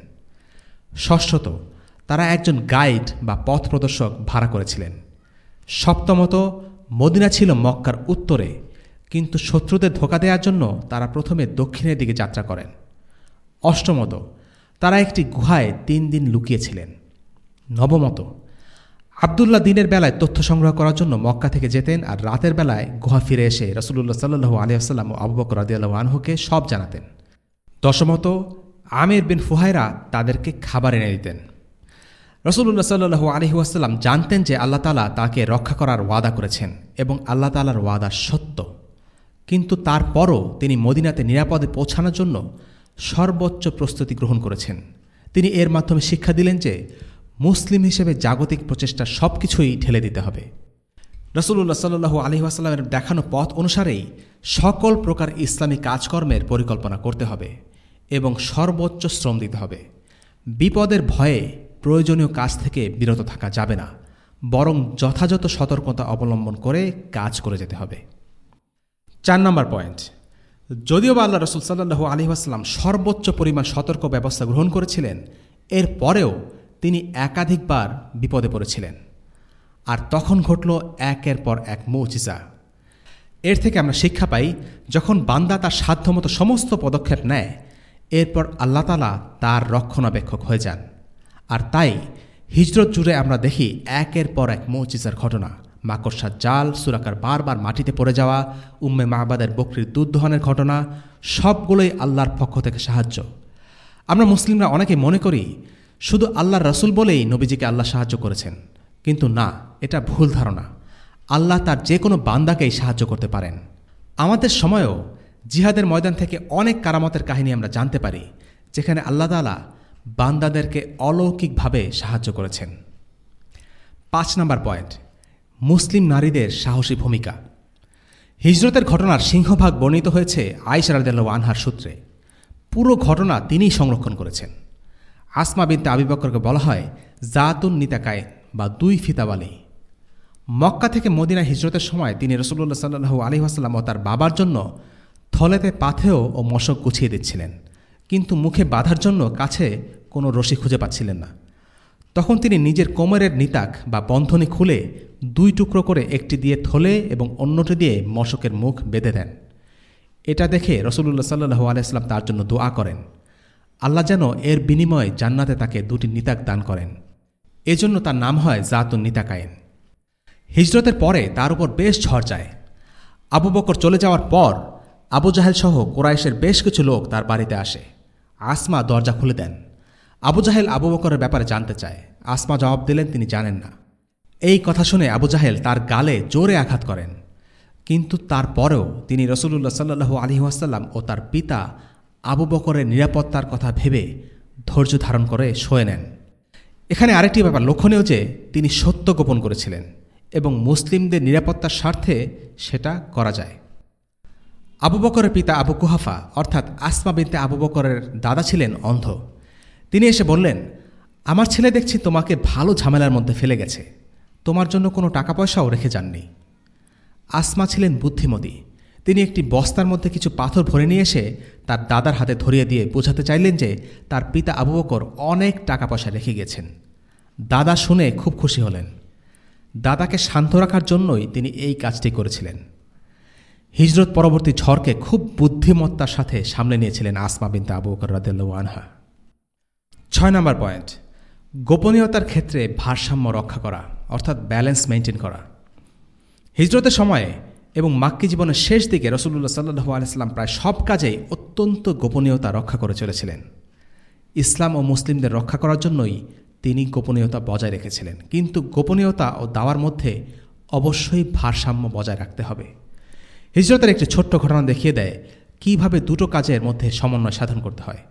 ষষ্ঠত, তারা একজন গাইড বা পথ প্রদর্শক ভাড়া করেছিলেন। সপ্তমত, মদিনা ছিল মক্কার উত্তরে, কিন্তু শত্রুদের ধোঁকা দেওয়ার জন্য তারা প্রথমে দক্ষিণের দিকে যাত্রা করেন। অষ্টমত, তারা একটি গুহায় তিন দিন লুকিয়েছিলেন। নবমত, আবদুল্লাহ দিনের বেলায় তথ্য সংগ্রহ করার জন্য মক্কা থেকে যেতেন, আর রাতের বেলায় গুহা ফিরে এসে রাসূলুল্লাহ সাল্লাল্লাহু আলাইহি ওয়াসাল্লাম ও আবু বকর রাদিয়াল্লাহু আনহুকে সব জানাতেন। দশমত, আমির বিন ফুহায়রা তাদেরকে খাবার এনে দিতেন। রাসূলুল্লাহ সাল্লাল্লাহু আলাইহি ওয়াসাল্লাম জানতেন যে আল্লাহ তাআলা তাকে রক্ষা করার ওয়াদা করেছেন এবং আল্লাহ তাআলার ওয়াদা সত্য, কিন্তু তারপরও তিনি মদিনাতে নিরাপদে পৌঁছানোর জন্য সর্বোচ্চ প্রস্তুতি গ্রহণ করেছেন। তিনি এর মাধ্যমে শিক্ষা দিলেন যে মুসলিম হিসেবে জাগতিক প্রচেষ্টা সব কিছুই ঢেলে দিতে হবে। রাসূলুল্লাহ সাল্লাল্লাহু আলাইহি ওয়াসাল্লামের দেখানো পথ অনুসারেই সকল প্রকার ইসলামী কাজকর্মের পরিকল্পনা করতে হবে এবং সর্বোচ্চ শ্রম দিতে হবে। বিপদের ভয়ে প্রয়োজনীয় কাজ থেকে বিরত থাকা যাবে না, বরং যথাযথ সতর্কতা অবলম্বন করে কাজ করে যেতে হবে। চার নম্বর পয়েন্ট, যদিও বা আল্লাহ রাসূল সাল্লাল্লাহু আলাইহি ওয়াসাল্লাম সর্বোচ্চ পরিমাণ সতর্ক ব্যবস্থা গ্রহণ করেছিলেন, এর পরেও তিনি একাধিকবার বিপদে পড়েছিলেন, আর তখন ঘটল একের পর এক মুজিজা। এর থেকে আমরা শিক্ষা পাই, যখন বান্দা তার সাধ্যমতো সমস্ত পদক্ষেপ নেয়, এরপর আল্লাহ তাআলা তার রক্ষণাবেক্ষক হয়ে যান। আর তাই হিজরত জুড়ে আমরা দেখি একের পর এক মুজিজার ঘটনা। মাকড়সার জাল, সুরাকার বারবার মাটিতে পড়ে যাওয়া, উম্মে মাহবাদের বকরির দুধ দহনের ঘটনা, সবগুলোই আল্লাহর পক্ষ থেকে সাহায্য। আমরা মুসলিমরা অনেকে মনে করি শুধু আল্লাহর রাসূল বলেই নবীজিকে আল্লাহ সাহায্য করেছেন, কিন্তু না, এটা ভুল ধারণা। আল্লাহ তার যে কোনো বান্দাকেই সাহায্য করতে পারেন। আমাদের সময়েও জিহাদের ময়দান থেকে অনেক কারামতের কাহিনী আমরা জানতে পারি, যেখানে আল্লাহ তাআলা বান্দাদেরকে অলৌকিকভাবে সাহায্য করেছেন। পাঁচ নম্বর পয়েন্ট, মুসলিম নারীদের সাহসী ভূমিকা। হিজরতের ঘটনার সিংহভাগ বর্ণিত হয়েছে আয়েশা রাদিয়াল্লাহু আনহার সূত্রে। পুরো ঘটনা তিনিই সংরক্ষণ করেছেন। আসমা বিনতে আবি বকরকে বলা হয় জাতুন নিতাকায় বা দুই ফিতাওয়ালি। মক্কা থেকে মদিনা হিজরতের সময় তিনি রাসূলুল্লাহ সাল্লাল্লাহু আলাইহি ওয়াসাল্লাম ও তার বাবার জন্য থলেতে পাথেয় ও মশক গুছিয়ে দিচ্ছিলেন, কিন্তু মুখে বাঁধার জন্য কাছে কোনো রশি খুঁজে পাচ্ছিলেন না। তখন তিনি নিজের কোমরের নিতাক বা বন্ধনী খুলে দুই টুকরো করে একটি দিয়ে থলে এবং অন্যটি দিয়ে মশকের মুখ বেঁধে দেন। এটা দেখে রাসূলুল্লাহ সাল্লাল্লাহু আলাইহি ওয়াসাল্লাম তার জন্য দোয়া করেন, আল্লাহ যেন এর বিনিময়ে জান্নাতে তাকে দুটি নিতাক দান করেন। এজন্য তার নাম হয় জাতুন নিতাকাইন। হিজরতের পরে তার উপর বেশ ঝড় যায়। আবু বকর চলে যাওয়ার পর আবু জাহেল সহ কুরাইশের বেশ কিছু লোক তার বাড়িতে আসে। আসমা দরজা খুলে দেন। আবু জাহেল আবু বকরের ব্যাপারে জানতে চায়। আসমা জবাব দিলেন তিনি জানেন না। এই কথা শুনে আবু জাহেল তার গালে জোরে আঘাত করেন, কিন্তু তারপরেও তিনি রাসূলুল্লাহ সাল্লাল্লাহু আলাইহি ওয়াসাল্লাম ও তার পিতা আবু বকরের নিরাপত্তার কথা ভেবে ধৈর্য ধারণ করে সয়ে নেন। এখানে আরেকটি ব্যাপার লক্ষণীয় যে তিনি সত্য গোপন করেছিলেন এবং মুসলিমদের নিরাপত্তার স্বার্থে সেটা করা যায়। আবু বকরের পিতা আবু কুহাফা অর্থাৎ আসমা বিনতে আবু বকরের দাদা ছিলেন অন্ধ। তিনি এসে বললেন, আমার ছেলে দেখছি তোমাকে ভালো ঝামেলার মধ্যে ফেলে গেছে, তোমার জন্য কোনো টাকা পয়সাও রেখে যাননি। আসমা ছিলেন বুদ্ধিমতী। তিনি একটি বস্তার মধ্যে কিছু পাথর ভরে নিয়ে এসে তার দাদার হাতে ধরিয়ে দিয়ে বোঝাতে চাইলেন যে তার পিতা আবু বকর অনেক টাকা পয়সা রেখে গেছেন। দাদা শুনে খুব খুশি হলেন। দাদাকে শান্ত রাখার জন্যই তিনি এই কাজটি করেছিলেন। হিজরত পরবর্তী ঝড়কে খুব বুদ্ধিমত্তার সাথে সামলে নিয়েছিলেন আসমা বিনতে আবু বকর রাদিয়াল্লাহু আনহা। ছয় নম্বর পয়েন্ট, গোপনীয়তার ক্ষেত্রে ভারসাম্য রক্ষা করা অর্থাৎ ব্যালেন্স মেনটেন করা। হিজরতের সময়ে এবং মাক্কি জীবনের শেষ দিকে রাসূলুল্লাহ সাল্লাল্লাহু আলাইহি ওয়াসাল্লাম প্রায় সব কাজেই অত্যন্ত গোপনীয়তা রক্ষা করে চলেছিলেন। ইসলাম ও মুসলিমদের রক্ষা করার জন্যই তিনি গোপনীয়তা বজায় রেখেছিলেন, কিন্তু গোপনীয়তা ও দাওয়ার মধ্যে অবশ্যই ভারসাম্য বজায় রাখতে হবে। হিজরতের একটি ছোট্ট ঘটনা দেখিয়ে দেয় কিভাবে দুটো কাজের মধ্যে সমন্বয় সাধন করতে হয়।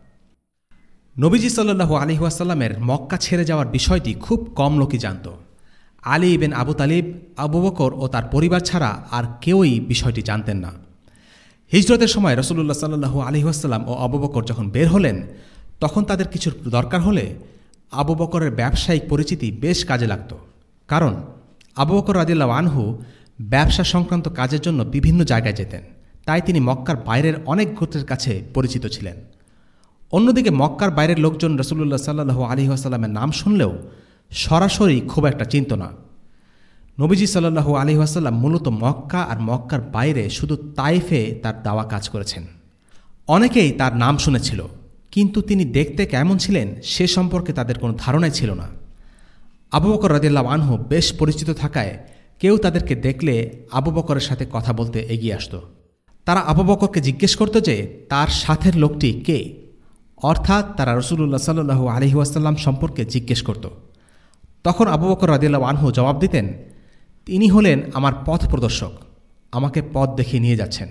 নবীজি সাল্লাল্লাহু আলাইহি ওয়াসাল্লামের মক্কা ছেড়ে যাওয়ার বিষয়টি খুব কম লোকই জানত। আলী ইবনে আবু তালিব, আবু বকর ও তার পরিবার ছাড়া আর কেউই বিষয়টি জানতেন না। হিজরতের সময় রাসূলুল্লাহ সাল্লাল্লাহু আলাইহি ওয়াসাল্লাম ও আবু বকর যখন বের হলেন, তখন তাদের কিছুর দরকার হলে আবু বকরের ব্যবসায়িক পরিচিতি বেশ কাজে লাগত। কারণ আবু বকর রাদিয়াল্লাহু আনহু ব্যবসা সংক্রান্ত কাজের জন্য বিভিন্ন জায়গায় যেতেন, তাই তিনি মক্কার বাইরের অনেক গোত্রের কাছে পরিচিত ছিলেন। অন্যদিকে মক্কার বাইরের লোকজন রাসূলুল্লাহ সাল্লাল্লাহু আলাইহি ওয়াসাল্লামের নাম শুনলেও সরাসরি খুব একটা চিনত না। নবীজি সাল্লাল্লাহু আলাইহি ওয়াসাল্লাম মূলত মক্কা আর মক্কার বাইরে শুধু তাইফে তার দাওয়া কাজ করেছেন। অনেকেই তার নাম শুনেছিল, কিন্তু তিনি দেখতে কেমন ছিলেন সে সম্পর্কে তাদের কোনো ধারণাই ছিল না। আবু বকর রাদিয়াল্লাহু আনহু বেশ পরিচিত থাকায় কেউ তাদেরকে দেখলে আবু বকরের সাথে কথা বলতে এগিয়ে আসত। তারা আবু বকরকে জিজ্ঞেস করত যে তার সাথের লোকটি কে, অর্থাৎ তারা রাসূলুল্লাহ সাল্লাল্লাহু আলাইহি ওয়াসাল্লাম সম্পর্কে জিজ্ঞেস করত। তখন আবু বকর রাদিয়াল্লাহু আনহু জবাব দিতেন, তিনি হলেন আমার পথ প্রদর্শক, আমাকে পথ দেখিয়ে নিয়ে যাচ্ছেন।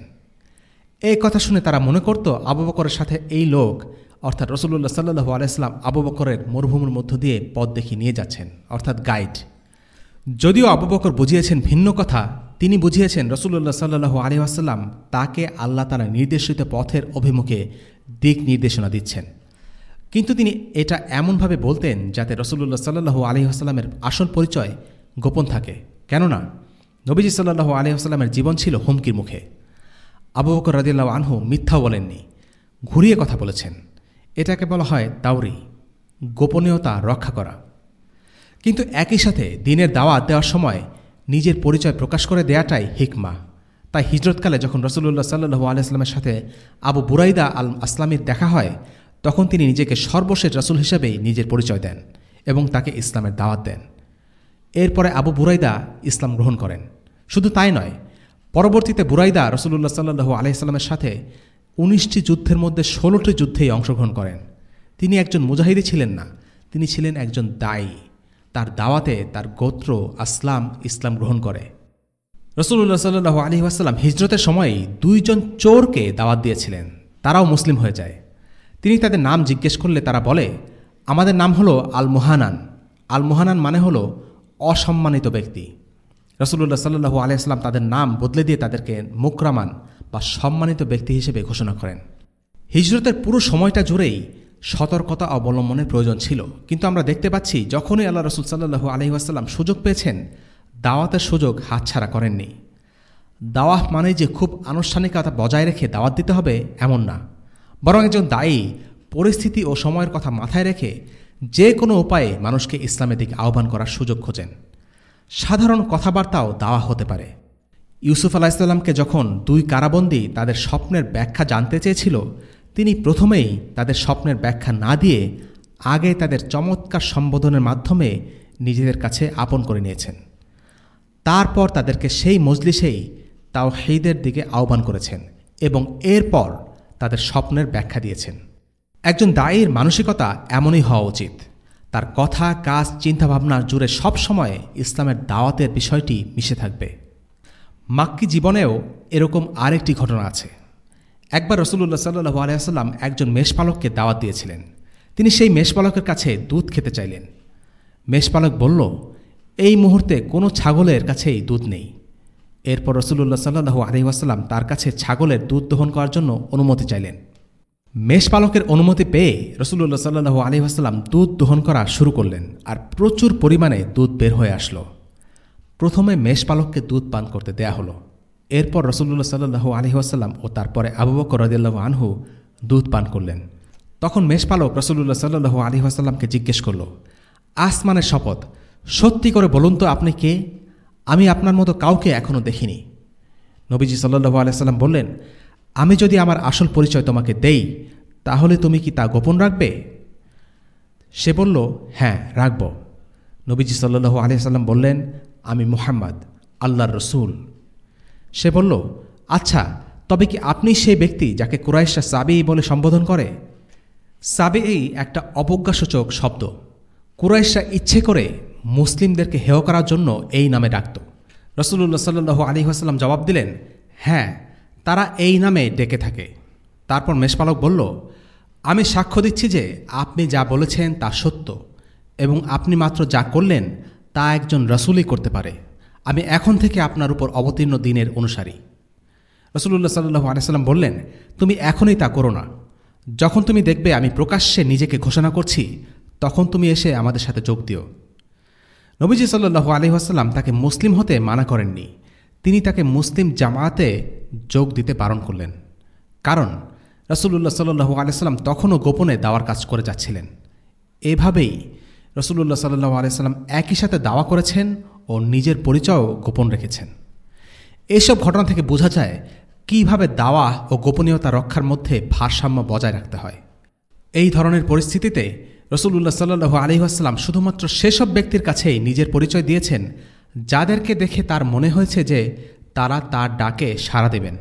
এই কথা শুনে তারা মনে করত আবু বকরের সাথে এই লোক অর্থাৎ রাসূলুল্লাহ সাল্লাল্লাহু আলাইহি ওয়াসাল্লাম আবু বকরের মরুভূমির মধ্য দিয়ে পথ দেখিয়ে নিয়ে যাচ্ছেন, অর্থাৎ গাইড। যদিও আবু বকর বুঝিয়েছেন ভিন্ন কথা, তিনি বুঝিয়েছেন রাসূলুল্লাহ সাল্লাল্লাহু আলাইহি ওয়াসাল্লাম তাকে আল্লাহ তাআলা নির্দেশিত পথের অভিমুখে দিক নির্দেশনা দিচ্ছেন। কিন্তু তিনি এটা এমনভাবে বলতেন যাতে রাসূলুল্লাহ সাল্লাল্লাহু আলাইহি ওয়াসাল্লামের আসল পরিচয় গোপন থাকে, কেননা নবীজি সাল্লাল্লাহু আলাইহি ওয়াসাল্লামের জীবন ছিল হুমকির মুখে। আবু বকর রাদিয়াল্লাহু আনহু মিথ্যাও বলেননি, ঘুরিয়ে কথা বলেছেন। এটাকে বলা হয় দাওরি, গোপনীয়তা রক্ষা করা। কিন্তু একই সাথে দিনের দাওয়াত দেওয়ার সময় নিজের পরিচয় প্রকাশ করে দেয়াটাই হিকমা। তাই হিজরতকালে যখন রাসূলুল্লাহ সাল্লাল্লাহু আলাইহি ওয়াসাল্লামের সাথে আবু বুরাইদা আল আসলামীর দেখা হয়, তখন তিনি নিজেকে সর্বশেষ রাসূল হিসেবেই নিজের পরিচয় দেন এবং তাকে ইসলামের দাওয়াত দেন। এরপরে আবু বুরাইদা ইসলাম গ্রহণ করেন। শুধু তাই নয়, পরবর্তীতে বুরাইদা রাসূলুল্লাহ সাল্লাল্লাহু আলাইহি ওয়াসাল্লামের সাথে উনিশটি যুদ্ধের মধ্যে ষোলোটি যুদ্ধেই অংশগ্রহণ করেন। তিনি একজন মুজাহিদি ছিলেন না, তিনি ছিলেন একজন দায়ী। তার দাওয়াতে তার গোত্র আসলাম ইসলাম গ্রহণ করে। রাসূলুল্লাহ সাল্লাল্লাহু আলাইহি ওয়াসাল্লাম হিজরতের সময়ই দুইজন চোরকে দাওয়াত দিয়েছিলেন, তারাও মুসলিম হয়ে যায়। তিনি তাদের নাম জিজ্ঞেস করলে তারা বলে, আমাদের নাম হলো আল মুহানান। আল মুহানান মানে হলো অসম্মানিত ব্যক্তি। রাসূলুল্লাহ সাল্লাল্লাহু আলাইহি ওয়াসাল্লাম তাদের নাম বদলে দিয়ে তাদেরকে মুকরামান বা সম্মানিত ব্যক্তি হিসেবে ঘোষণা করেন। হিজরতের পুরো সময়টা জুড়েই সতর্কতা অবলম্বনের প্রয়োজন ছিল, কিন্তু আমরা দেখতে পাচ্ছি যখনই আল্লাহ রাসূল সাল্লাল্লাহু আলাইহি ওয়াসাল্লাম সুযোগ পেয়েছেন, দাওয়াতের সুযোগ হাতছাড়া করেননি। দাওয়াত মানে যে খুব আনুষ্ঠানিকতা বজায় রেখে দাওয়াত দিতে হবে এমন না, বরং একজন দায়ী পরিস্থিতি ও সময়ের কথা মাথায় রেখে যে কোনো উপায়ে মানুষকে ইসলামের দিকে আহ্বান করার সুযোগ খোঁজেন। সাধারণ কথাবার্তাও দাওয়া হতে পারে। ইউসুফ আলাইহিসসালামকে যখন দুই কারাবন্দী তাদের স্বপ্নের ব্যাখ্যা জানতে চেয়েছিল, তিনি প্রথমেই তাদের স্বপ্নের ব্যাখ্যা না দিয়ে আগে তাদের চমৎকার সম্বোধনের মাধ্যমে নিজেদের কাছে আপন করে নিয়েছেন। তারপর তাদেরকে সেই মজলিসেই তাওহীদের দিকে আহ্বান করেছেন এবং এরপর তাদের স্বপ্নের ব্যাখ্যা দিয়েছেন। একজন দায়ীর মানসিকতা এমনই হওয়া উচিত। তার কথা, কাজ, চিন্তাভাবনা জুড়ে সবসময় ইসলামের দাওয়াতের বিষয়টি মিশে থাকবে। মাক্কি জীবনেও এরকম আরেকটি ঘটনা আছে। একবার রাসূলুল্লাহ সাল্লাল্লাহু আলাইহি ওয়াসাল্লাম একজন মেষপালককে দাওয়াত দিয়েছিলেন। তিনি সেই মেষপালকের কাছে দুধ খেতে চাইলেন। মেষপালক বলল, এই মুহূর্তে কোনো ছাগলের কাছেই দুধ নেই। এরপর রাসূলুল্লাহ সাল্লাল্লাহু আলাইহি ওয়াসাল্লাম তার কাছে ছাগলের দুধ দহন করার জন্য অনুমতি চাইলেন। মেষপালকের অনুমতি পেয়ে রাসূলুল্লাহ সাল্লাল্লাহু আলাইহি ওয়াসাল্লাম দুধ দহন করা শুরু করলেন, আর প্রচুর পরিমাণে দুধ বের হয়ে আসলো। প্রথমে মেষপালককে দুধ পান করতে দেয়া হলো। এরপর রাসূলুল্লাহ সাল্লাল্লাহু আলাইহি ওয়াসাল্লাম ও তারপরে আবু বকর রাদিয়াল্লাহু আনহু দুধ পান করলেন। তখন মেষপালক রাসূলুল্লাহ সাল্লাল্লাহু আলাইহি ওয়াসাল্লামকে জিজ্ঞেস করল, আসমানের শপথ, সত্যি করে বলুন তো আপনি কে? আমি আপনার মতো কাউকে এখনও দেখিনি। নবীজি সাল্লাল্লাহু আলাইহি ওয়াসাল্লাম বললেন, আমি যদি আমার আসল পরিচয় তোমাকে দেই, তাহলে তুমি কি তা গোপন রাখবে? সে বলল, হ্যাঁ, রাখব। নবীজি সাল্লাল্লাহু আলাইহি ওয়াসাল্লাম বললেন, আমি মুহাম্মদ, আল্লাহর রসুল। সে বলল, আচ্ছা, তবে কি আপনি সেই ব্যক্তি যাকে কুরাইশরা সাবি বলে সম্বোধন করে? সাবি একটা অবজ্ঞাসূচক শব্দ। কুরাইশরা ইচ্ছে করে মুসলিমদেরকে হেয় করার জন্য এই নামে ডাকত। রাসূলুল্লাহ সাল্লাল্লাহু আলাইহি ওয়াসাল্লাম জবাব দিলেন, হ্যাঁ, তারা এই নামে ডেকে থাকে। তারপর মেষপালক বলল, আমি সাক্ষ্য দিচ্ছি যে আপনি যা বলেছেন তা সত্য, এবং আপনি মাত্র যা করলেন তা একজন রাসূলই করতে পারে। আমি এখন থেকে আপনার উপর অবতীর্ণ দ্বীনের অনুসারী। রাসূলুল্লাহ সাল্লাল্লাহু আলাইহি ওয়াসাল্লাম বললেন, তুমি এখনই তা করো না। যখন তুমি দেখবে আমি প্রকাশ্যে নিজেকে ঘোষণা করছি, তখন তুমি এসে আমাদের সাথে যোগ দিও। নবীজি সাল্লাল্লাহু আলাইহি ওয়াসাল্লাম তাকে মুসলিম হতে মানা করেননি। তিনি তাকে মুসলিম জামায়াতে যোগ দিতে বারণ করলেন, কারণ রাসূলুল্লাহ সাল্লাল্লাহু আলাইহি ওয়াসাল্লাম তখনও গোপনে দাওয়ার কাজ করে যাচ্ছিলেন। এভাবেই রাসূলুল্লাহ সাল্লাল্লাহু আলাইহি ওয়াসাল্লাম একই সাথে দাওয়া করেছেন ও নিজের পরিচয়ও গোপন রেখেছেন। এসব ঘটনা থেকে বোঝা যায় কিভাবে দাওয়া ও গোপনীয়তা রক্ষার মধ্যে ভারসাম্য বজায় রাখতে হয়। এই ধরনের পরিস্থিতিতে রাসূলুল্লাহ সাল্লাল্লাহু আলাইহি ওয়াসাল্লাম শুধুমাত্র সেসব ব্যক্তির কাছেই নিজের পরিচয় দিয়েছেন যাদেরকে দেখে তার মনে হয়েছে যে তারা তার ডাকে সাড়া দেবেন।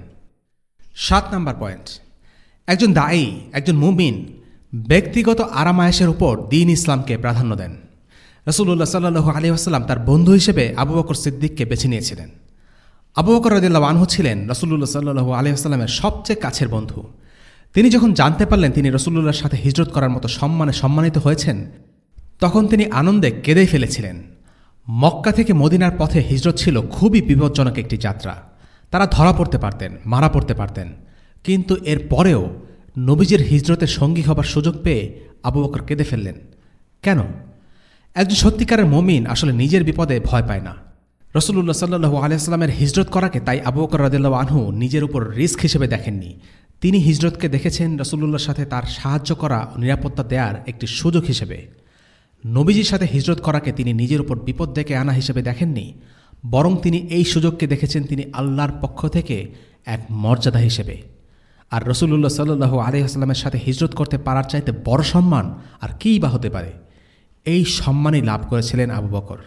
সাত নম্বর পয়েন্ট, একজন দায়ী, একজন মুমিন ব্যক্তিগত আরামায়েশের উপর দ্বীন ইসলামকে প্রাধান্য দেন। রাসূলুল্লাহ সাল্লাল্লাহু আলাইহি ওয়াসাল্লাম তার বন্ধু হিসেবে আবু বকর সিদ্দিককে বেছে নিয়েছিলেন। আবু বকর রাদিয়াল্লাহু আনহু ছিলেন রাসূলুল্লাহ সাল্লাল্লাহু আলাইহি ওয়াসাল্লামের সবচেয়ে কাছের বন্ধু। তিনি যখন জানতে পারলেন তিনি রাসূলুল্লাহর সাথে হিজরত করার মতো সম্মানে সম্মানিত হয়েছেন, তখন তিনি আনন্দে কেঁদেই ফেলেছিলেন। মক্কা থেকে মদিনার পথে হিজরত ছিল খুবই বিপজ্জনক একটি যাত্রা। তারা ধরা পড়তে পারতেন, মারা পড়তে পারতেন, কিন্তু এর পরেও নবীজির হিজরতের সঙ্গী হবার সুযোগ পেয়ে আবু বকর কেঁদে ফেললেন। কেন? একজন সত্যিকারের মুমিন আসলে নিজের বিপদে ভয় পায় না। রাসূলুল্লাহ সাল্লাল্লাহু আলাইহি ওয়াসাল্লামের হিজরত করাকে তাই আবু বকর রাদিয়াল্লাহু আনহু নিজের উপর রিস্ক হিসেবে দেখেননি। তিনি হিজরতকে দেখেছেন রাসূলুল্লাহর সাথে তার সাহায্য করা ও নিরাপত্তা দেওয়ার একটি সুযোগ হিসেবে। নবীজির সাথে হিজরত করাকে তিনি নিজের উপর বিপদ ডেকে আনা হিসেবে দেখেননি, বরং তিনি এই সুযোগকে দেখেছেন তিনি আল্লাহর পক্ষ থেকে এক মর্যাদা হিসেবে। আর রাসূলুল্লাহ সাল্লাল্লাহু আলাইহি ওয়াসাল্লামের সাথে হিজরত করতে পারার চাইতে বড় সম্মান আর কীই বা হতে পারে? এই সম্মানই লাভ করেছিলেন আবু বকর।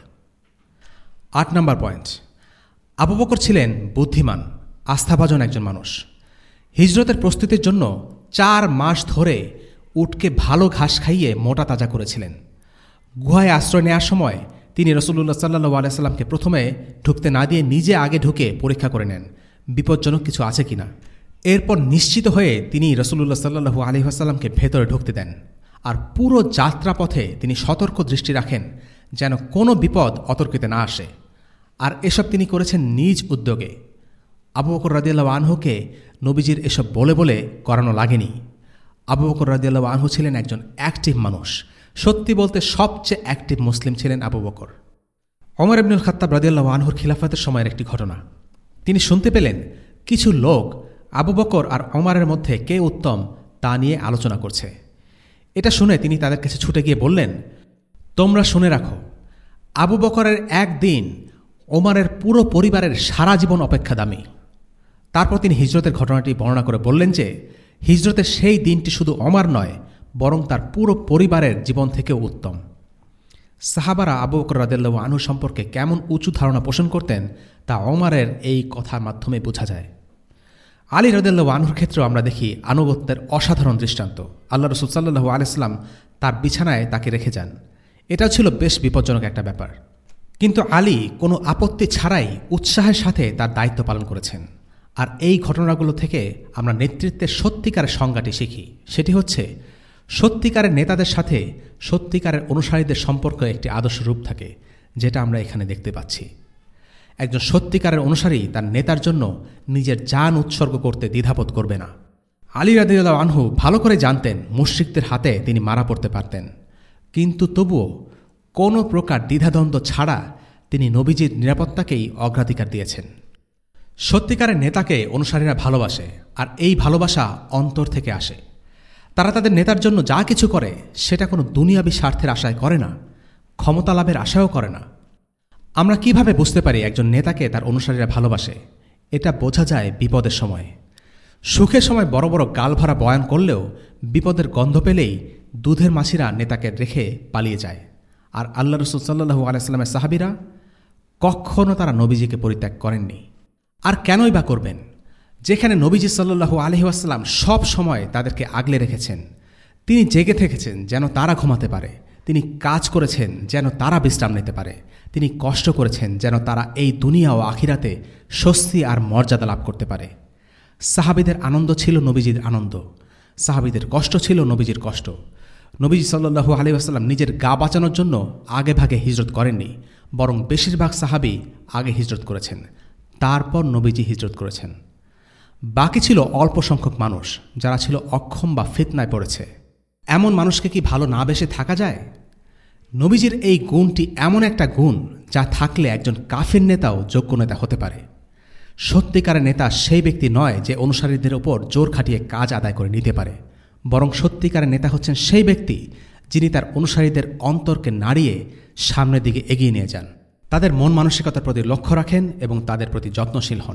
আট নম্বর পয়েন্ট, আবু বকর ছিলেন বুদ্ধিমান, আস্থাভাজন একজন মানুষ। হিজরতের প্রস্তুতির জন্য চার মাস ধরে উটকে ভালো ঘাস খাইয়ে মোটা তাজা করেছিলেন। গুহায় আশ্রয় নেওয়ার সময় তিনি রাসূলুল্লাহ সাল্লাল্লাহু আলাইহি ওয়াসাল্লামকে প্রথমে ঢুকতে না দিয়ে নিজে আগে ঢুকে পরীক্ষা করে নেন বিপজ্জনক কিছু আছে কিনা। এরপর নিশ্চিত হয়ে তিনি রাসূলুল্লাহ সাল্লাল্লাহু আলাইহি ওয়াসাল্লামকে ভেতরে ঢুকতে দেন। আর পুরো যাত্রাপথে তিনি সতর্ক দৃষ্টি রাখেন যেন কোনো বিপদ অতর্কিতে না আসে। আর এসব তিনি করেছেন নিজ উদ্যোগে। আবু বকর রাদিয়াল্লাহু আনহুকে নবীজির এসব বলে বলে করানো লাগেনি। আবু বকর রাদিয়াল্লাহু আনহু ছিলেন একজন অ্যাক্টিভ মানুষ। সত্যি বলতে সবচেয়ে অ্যাক্টিভ মুসলিম ছিলেন আবু বকর। ওমর ইবনুল খাত্তাব রাদিয়াল্লাহু আনহুর খিলাফতের সময়ের একটি ঘটনা। তিনি শুনতে পেলেন কিছু লোক আবু বকর আর ওমরের মধ্যে কে উত্তম তা নিয়ে আলোচনা করছে। এটা শুনে তিনি তাদের কাছে ছুটে গিয়ে বললেন, তোমরা শুনে রাখো, আবু বকরের একদিন ওমরের পুরো পরিবারের সারা জীবন অপেক্ষা দামি। তারপর তিনি হিজরতের ঘটনাটি বর্ণনা করে বললেন যে হিজরতের সেই দিনটি শুধু ওমর নয়, বরং তার পুরো পরিবারের জীবন থেকেও উত্তম। সাহাবারা আবু বকর রাদিয়াল্লাহু আনহু সম্পর্কে কেমন উঁচু ধারণা পোষণ করতেন তা ওমরের এই কথার মাধ্যমে বোঝা যায়। আলী রাদিয়াল্লাহু আনহুর ক্ষেত্রেও আমরা দেখি আনুগত্যের অসাধারণ দৃষ্টান্ত। আল্লাহ রাসূল সাল্লাল্লাহু আলাইহি ওয়াসাল্লাম তার বিছানায় তাকে রেখে যান। এটাও ছিল বেশ বিপজ্জনক একটা ব্যাপার, কিন্তু আলী কোনো আপত্তি ছাড়াই উৎসাহের সাথে তার দায়িত্ব পালন করেছেন। আর এই ঘটনাগুলো থেকে আমরা নেতৃত্বের সত্যিকারের সংজ্ঞাটি শিখি। সেটি হচ্ছে, সত্যিকারের নেতাদের সাথে সত্যিকারের অনুসারীদের সম্পর্ক একটি আদর্শ রূপ থাকে, যেটা আমরা এখানে দেখতে পাচ্ছি। একজন সত্যিকারের অনুসারী তার নেতার জন্য নিজের জান উৎসর্গ করতে দ্বিধাবোধ করবে না। আলী রাদিয়াল্লাহু আনহু ভালো করে জানতেন মুশরিকদের হাতে তিনি মারা পড়তে পারতেন, কিন্তু তবুও কোনো প্রকার দ্বিধাদ্বন্দ্ব ছাড়া তিনি নবীজির নিরাপত্তাকেই অগ্রাধিকার দিয়েছেন। সত্যিকারের নেতাকে অনুসারীরা ভালোবাসে, আর এই ভালোবাসা অন্তর থেকে আসে। তারা তাদের নেতার জন্য যা কিছু করে সেটা কোনো দুনিয়াবী স্বার্থের আশায় করে না, ক্ষমতা লাভের আশাও করে না। আমরা কিভাবে বুঝতে পারি একজন নেতাকে তার অনুসারীরা ভালোবাসে? এটা বোঝা যায় বিপদের সময়। সুখের সময় বড় বড় গাল ভরা বয়ান করলেও বিপদের গন্ধ পেলেই দুধের মাছিরা নেতাকে রেখে পালিয়ে যায়। আর আল্লাহ রাসূল সাল্লাল্লাহু আলাইহি ওয়াসাল্লামের সাহাবীরা কখনো তারা নবীজিকে পরিত্যাগ করেননি। আর কেনই বা করবেন, যেখানে নবীজি সাল্লাল্লাহু আলাইহি ওয়াসাল্লাম সব সময় তাদেরকে আগলে রেখেছেন। তিনি জেগে থেকেছেন যেন তারা ঘুমাতে পারে, তিনি কাজ করেছেন যেন তারা বিশ্রাম নিতে পারে, তিনি কষ্ট করেছেন যেন তারা এই দুনিয়া ও আখিরাতে স্বস্তি আর মর্যাদা লাভ করতে পারে। সাহাবীদের আনন্দ ছিল নবীজির আনন্দ, সাহাবীদের কষ্ট ছিল নবীজির কষ্ট। নবীজি সাল্লাল্লাহু আলাইহি ওয়াসাল্লাম নিজের গা বাঁচানোর জন্য আগে ভাগে হিজরত করেননি, বরং বেশিরভাগ সাহাবী আগে হিজরত করেছেন, তারপর নবীজি হিজরত করেছেন। বাকি ছিল অল্প সংখ্যক মানুষ যারা ছিল অক্ষম বা ফিতনায় পড়েছে। এমন মানুষকে কি ভালো না বেশে থাকা যায়? নবীজির এই গুণটি এমন একটা গুণ যা থাকলে একজন কাফির নেতাও যোগ্য নেতা হতে পারে। সত্যিকারের নেতা সেই ব্যক্তি নয় যে অনুসারীদের ওপর জোর খাটিয়ে কাজ আদায় করে নিতে পারে, বরং সত্যিকারের নেতা হচ্ছেন সেই ব্যক্তি যিনি তার অনুসারীদের অন্তরকে নাড়িয়ে সামনের দিকে এগিয়ে নিয়ে যান, তাদের মন মানসিকতার প্রতি লক্ষ্য রাখেন এবং তাদের প্রতি যত্নশীল হন।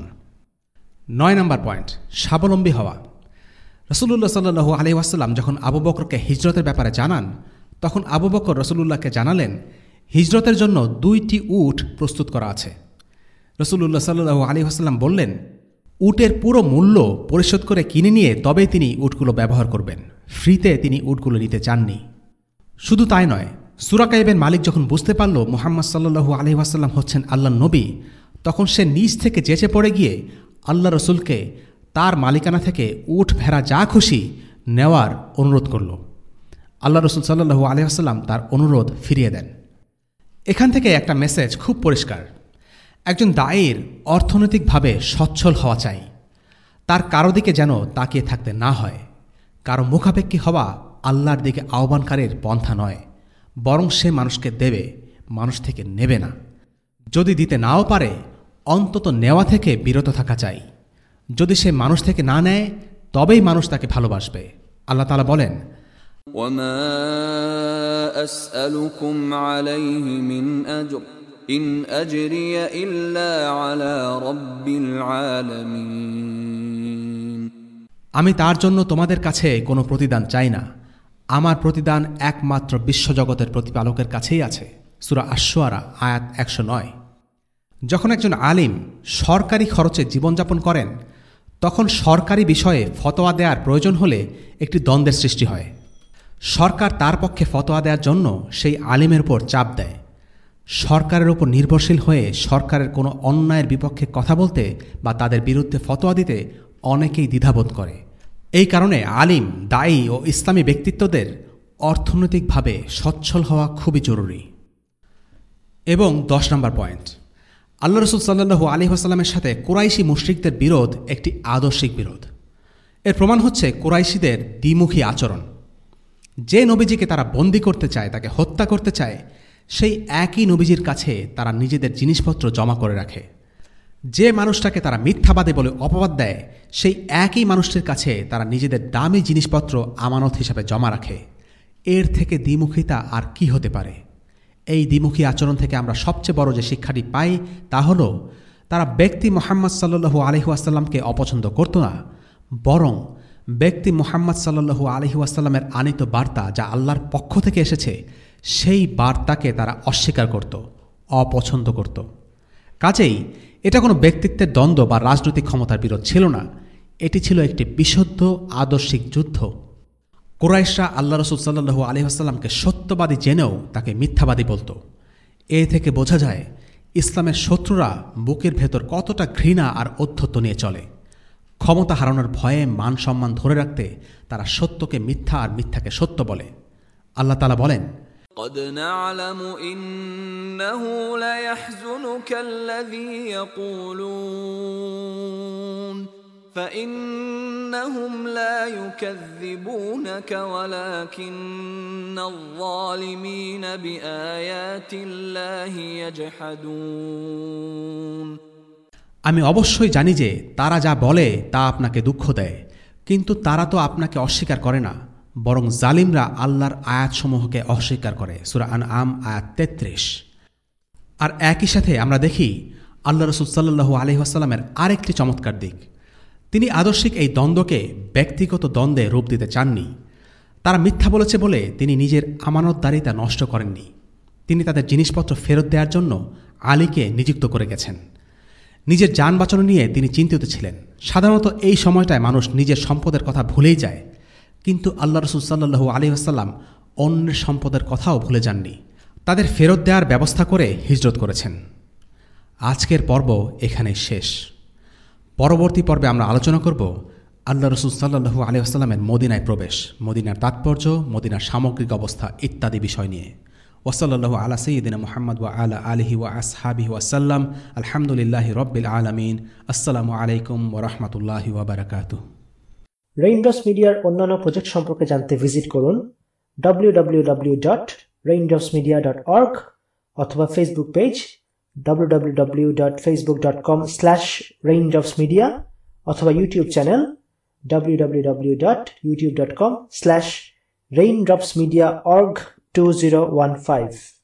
নয় নম্বর পয়েন্ট, স্বাবলম্বী হওয়া। রাসূলুল্লাহ সাল্লাল্লাহু আলাইহি ওয়াসাল্লাম যখন আবু বকরকে হিজরতের ব্যাপারে জানান, তখন আবু বকর রাসূলুল্লাহকে জানালেন হিজরতের জন্য দুইটি উট প্রস্তুত করা আছে। রাসূলুল্লাহ সাল্লাল্লাহু আলাইহি ওয়াসাল্লাম বললেন, উটের পুরো মূল্য পরিশোধ করে কিনে নিয়ে তবেই তিনি উটগুলো ব্যবহার করবেন, ফ্রিতে তিনি উটগুলো নিতে চাননি। শুধু তাই নয়, সূরা কাইবের মালিক যখন বুঝতে পারল মুহাম্মদ সাল্লাল্লাহু আলাইহি ওয়াসাল্লাম হচ্ছেন আল্লাহর নবী, তখন সে নিজ থেকে যেচে পড়ে গিয়ে আল্লাহ রসুলকে তার মালিকানা থেকে উট ভেড়া যা খুশি নেওয়ার অনুরোধ করল। আল্লাহ রসুল সাল্লাল্লাহু আলাইহি ওয়াসাল্লাম তার অনুরোধ ফিরিয়ে দেন। এখান থেকে একটা মেসেজ খুব পরিষ্কার, একজন দায়ীর অর্থনৈতিকভাবে সচ্ছল হওয়া চাই। তার কারো দিকে যেন তাকিয়ে থাকতে না হয়। কারো মুখাপেক্ষী হওয়া আল্লাহর দিকে আহ্বানকারীর পন্থা নয়, বরং সে মানুষকে দেবে, মানুষ থেকে নেবে না। যদি দিতে নাও পারে অন্তত নেওয়া থেকে বিরত থাকা চাই। যদি সে মানুষ থেকে না নেয় তবেই মানুষ তাকে ভালোবাসবে। আল্লাহ তাআলা বলেন, وَمَا أَسْأَلُكُمْ عَلَيْهِ مِنْ أَجْرٍ إِنْ أَجْرِيَ إِلَّا عَلَى رَبِّ الْعَالَمِينَ। আমি তার জন্য তোমাদের কাছে কোনো প্রতিদান চাই না, আমার প্রতিদান একমাত্র বিশ্বজগতের প্রতিপালকের কাছেই আছে। সূরা আশ-শুআরা আয়াত একশো নয়। যখন একজন আলিম সরকারি খরচে জীবনযাপন করেন, তখন সরকারি বিষয়ে ফতোয়া দেওয়ার প্রয়োজন হলে একটি দ্বন্দ্বের সৃষ্টি হয়। সরকার তার পক্ষে ফতোয়া দেওয়ার জন্য সেই আলিমের উপর চাপ দেয়। সরকারের উপর নির্ভরশীল হয়ে সরকারের কোনো অন্যায়ের বিপক্ষে কথা বলতে বা তাদের বিরুদ্ধে ফতোয়া দিতে অনেকেই দ্বিধাবোধ করে। এই কারণে আলিম, দায়ী ও ইসলামী ব্যক্তিত্বদের অর্থনৈতিকভাবে সচ্ছল হওয়া খুবই জরুরি। এবং দশ নম্বর পয়েন্ট, আল্লাহ রসুল সাল্লাল্লাহু আলাইহি ওয়াসাল্লামের সাথে কুরাইশি মুশরিকদের বিরোধ একটি আদর্শিক বিরোধ। এর প্রমাণ হচ্ছে কুরাইশিদের দ্বিমুখী আচরণ। যে নবীজিকে তারা বন্দী করতে চায়, তাকে হত্যা করতে চায়, সেই একই নবীজির কাছে তারা নিজেদের জিনিসপত্র জমা করে রাখে। যে মানুষটাকে তারা মিথ্যাবাদী বলে অপবাদ দেয়, সেই একই মানুষটির কাছে তারা নিজেদের দামি জিনিসপত্র আমানত হিসাবে জমা রাখে। এর থেকে দ্বিমুখিতা আর কি হতে পারে? এই দ্বিমুখী আচরণ থেকে আমরা সবচেয়ে বড় যে শিক্ষাটি পাই তা হল তারা ব্যক্তি মুহাম্মদ সাল্লাল্লাহু আলাইহি ওয়াসাল্লামকে অপছন্দ করত না, বরং ব্যক্তি মুহাম্মদ সাল্লাল্লাহু আলাইহি ওয়াসাল্লামের আনিত বার্তা যা আল্লাহর পক্ষ থেকে এসেছে সেই বার্তাকে তারা অস্বীকার করত, অপছন্দ করত। কাজেই এটা কোনো ব্যক্তিত্বের দ্বন্দ্ব বা রাজনৈতিক ক্ষমতার বিরোধ ছিল না, এটি ছিল একটি বিশুদ্ধ আদর্শিক যুদ্ধ। কুরাইশরা আল্লাহ রাসূল সাল্লাল্লাহু আলাইহি ওয়াসাল্লামকে সত্যবাদী জেনেও তাকে মিথ্যাবাদী বলত। এ থেকে বোঝা যায় ইসলামের শত্রুরা বুকের ভেতর কতটা ঘৃণা আর ঔদ্ধত্য নিয়ে চলে। ক্ষমতা হারানোর ভয়ে মান সম্মান ধরে রাখতে তারা সত্যকে মিথ্যা আর মিথ্যাকে সত্য বলে। আল্লাহ তাআলা বলেন, قد نعلم إنه ليحزنك الذي يقولون فإنهم لا يكذبونك ولكن الظالمين بآيات الله يجحدون। আমি অবশ্যই জানি যে তারা যা বলে তা আপনাকে দুঃখ দেয়, কিন্তু তারা তো আপনাকে অস্বীকার করে না, বরং জালিমরা আল্লাহর আয়াতসমূহকে অস্বীকার করে। সূরা আনআম আয়াত তেত্রিশ। আর একই সাথে আমরা দেখি আল্লাহ রাসূল সাল্লাল্লাহু আলাইহি ওয়াসাল্লামের আরেকটি চমৎকার দিক, তিনি আদর্শিক এই দ্বন্দ্বকে ব্যক্তিগত দ্বন্দ্বে রূপ দিতে চাননি। তারা মিথ্যা বলেছে বলে তিনি নিজের আমানতদারিতা নষ্ট করেননি। তিনি তাদের জিনিসপত্র ফেরত দেওয়ার জন্য আলীকে নিযুক্ত করে গেছেন। নিজের যান বাঁচানো নিয়ে তিনি চিন্তিত ছিলেন। সাধারণত এই সময়টায় মানুষ নিজের সম্পদের কথা ভুলেই যায়, কিন্তু আল্লাহ রাসূল সাল্লাল্লাহু আলাইহি ওয়াসাল্লাম অন্যের সম্পদের কথাও ভুলে যাননি। তাদের ফেরত দেওয়ার ব্যবস্থা করে হিজরত করেছেন। আজকের পর্ব এখানেই শেষ। পরবর্তী পর্বে আমরা আলোচনা করব আল্লাহ রাসূল সাল্লাল্লাহু আলাইহি ওয়াসাল্লামের মদিনায় প্রবেশ, মদিনার তাৎপর্য, মদিনার সামগ্রিক অবস্থা ইত্যাদি বিষয় নিয়ে। ওয়াসাল্লাল্লাহু আলা সাইয়্যিদিনা মুহাম্মদ ওয়া আলা আলিহি ওয়া আসহাবিহি ওয়াসাল্লাম। আলহামদুলিল্লাহি রাব্বিল আলামিন। আসসালামু আলাইকুম ওয়া রাহমাতুল্লাহি ওয়া বারাকাতুহু। রেইনড্রপস মিডিয়ার অন্যান্য প্রজেক্ট সম্পর্কে জানতে ভিজিট করুন W W W dot Raindrops media dot org অথবা Facebook page W W W dot Facebook dot com slash Raindrops media অথবা YouTube channel W W W dot YouTube dot com slash Raindrops media org two zero one five.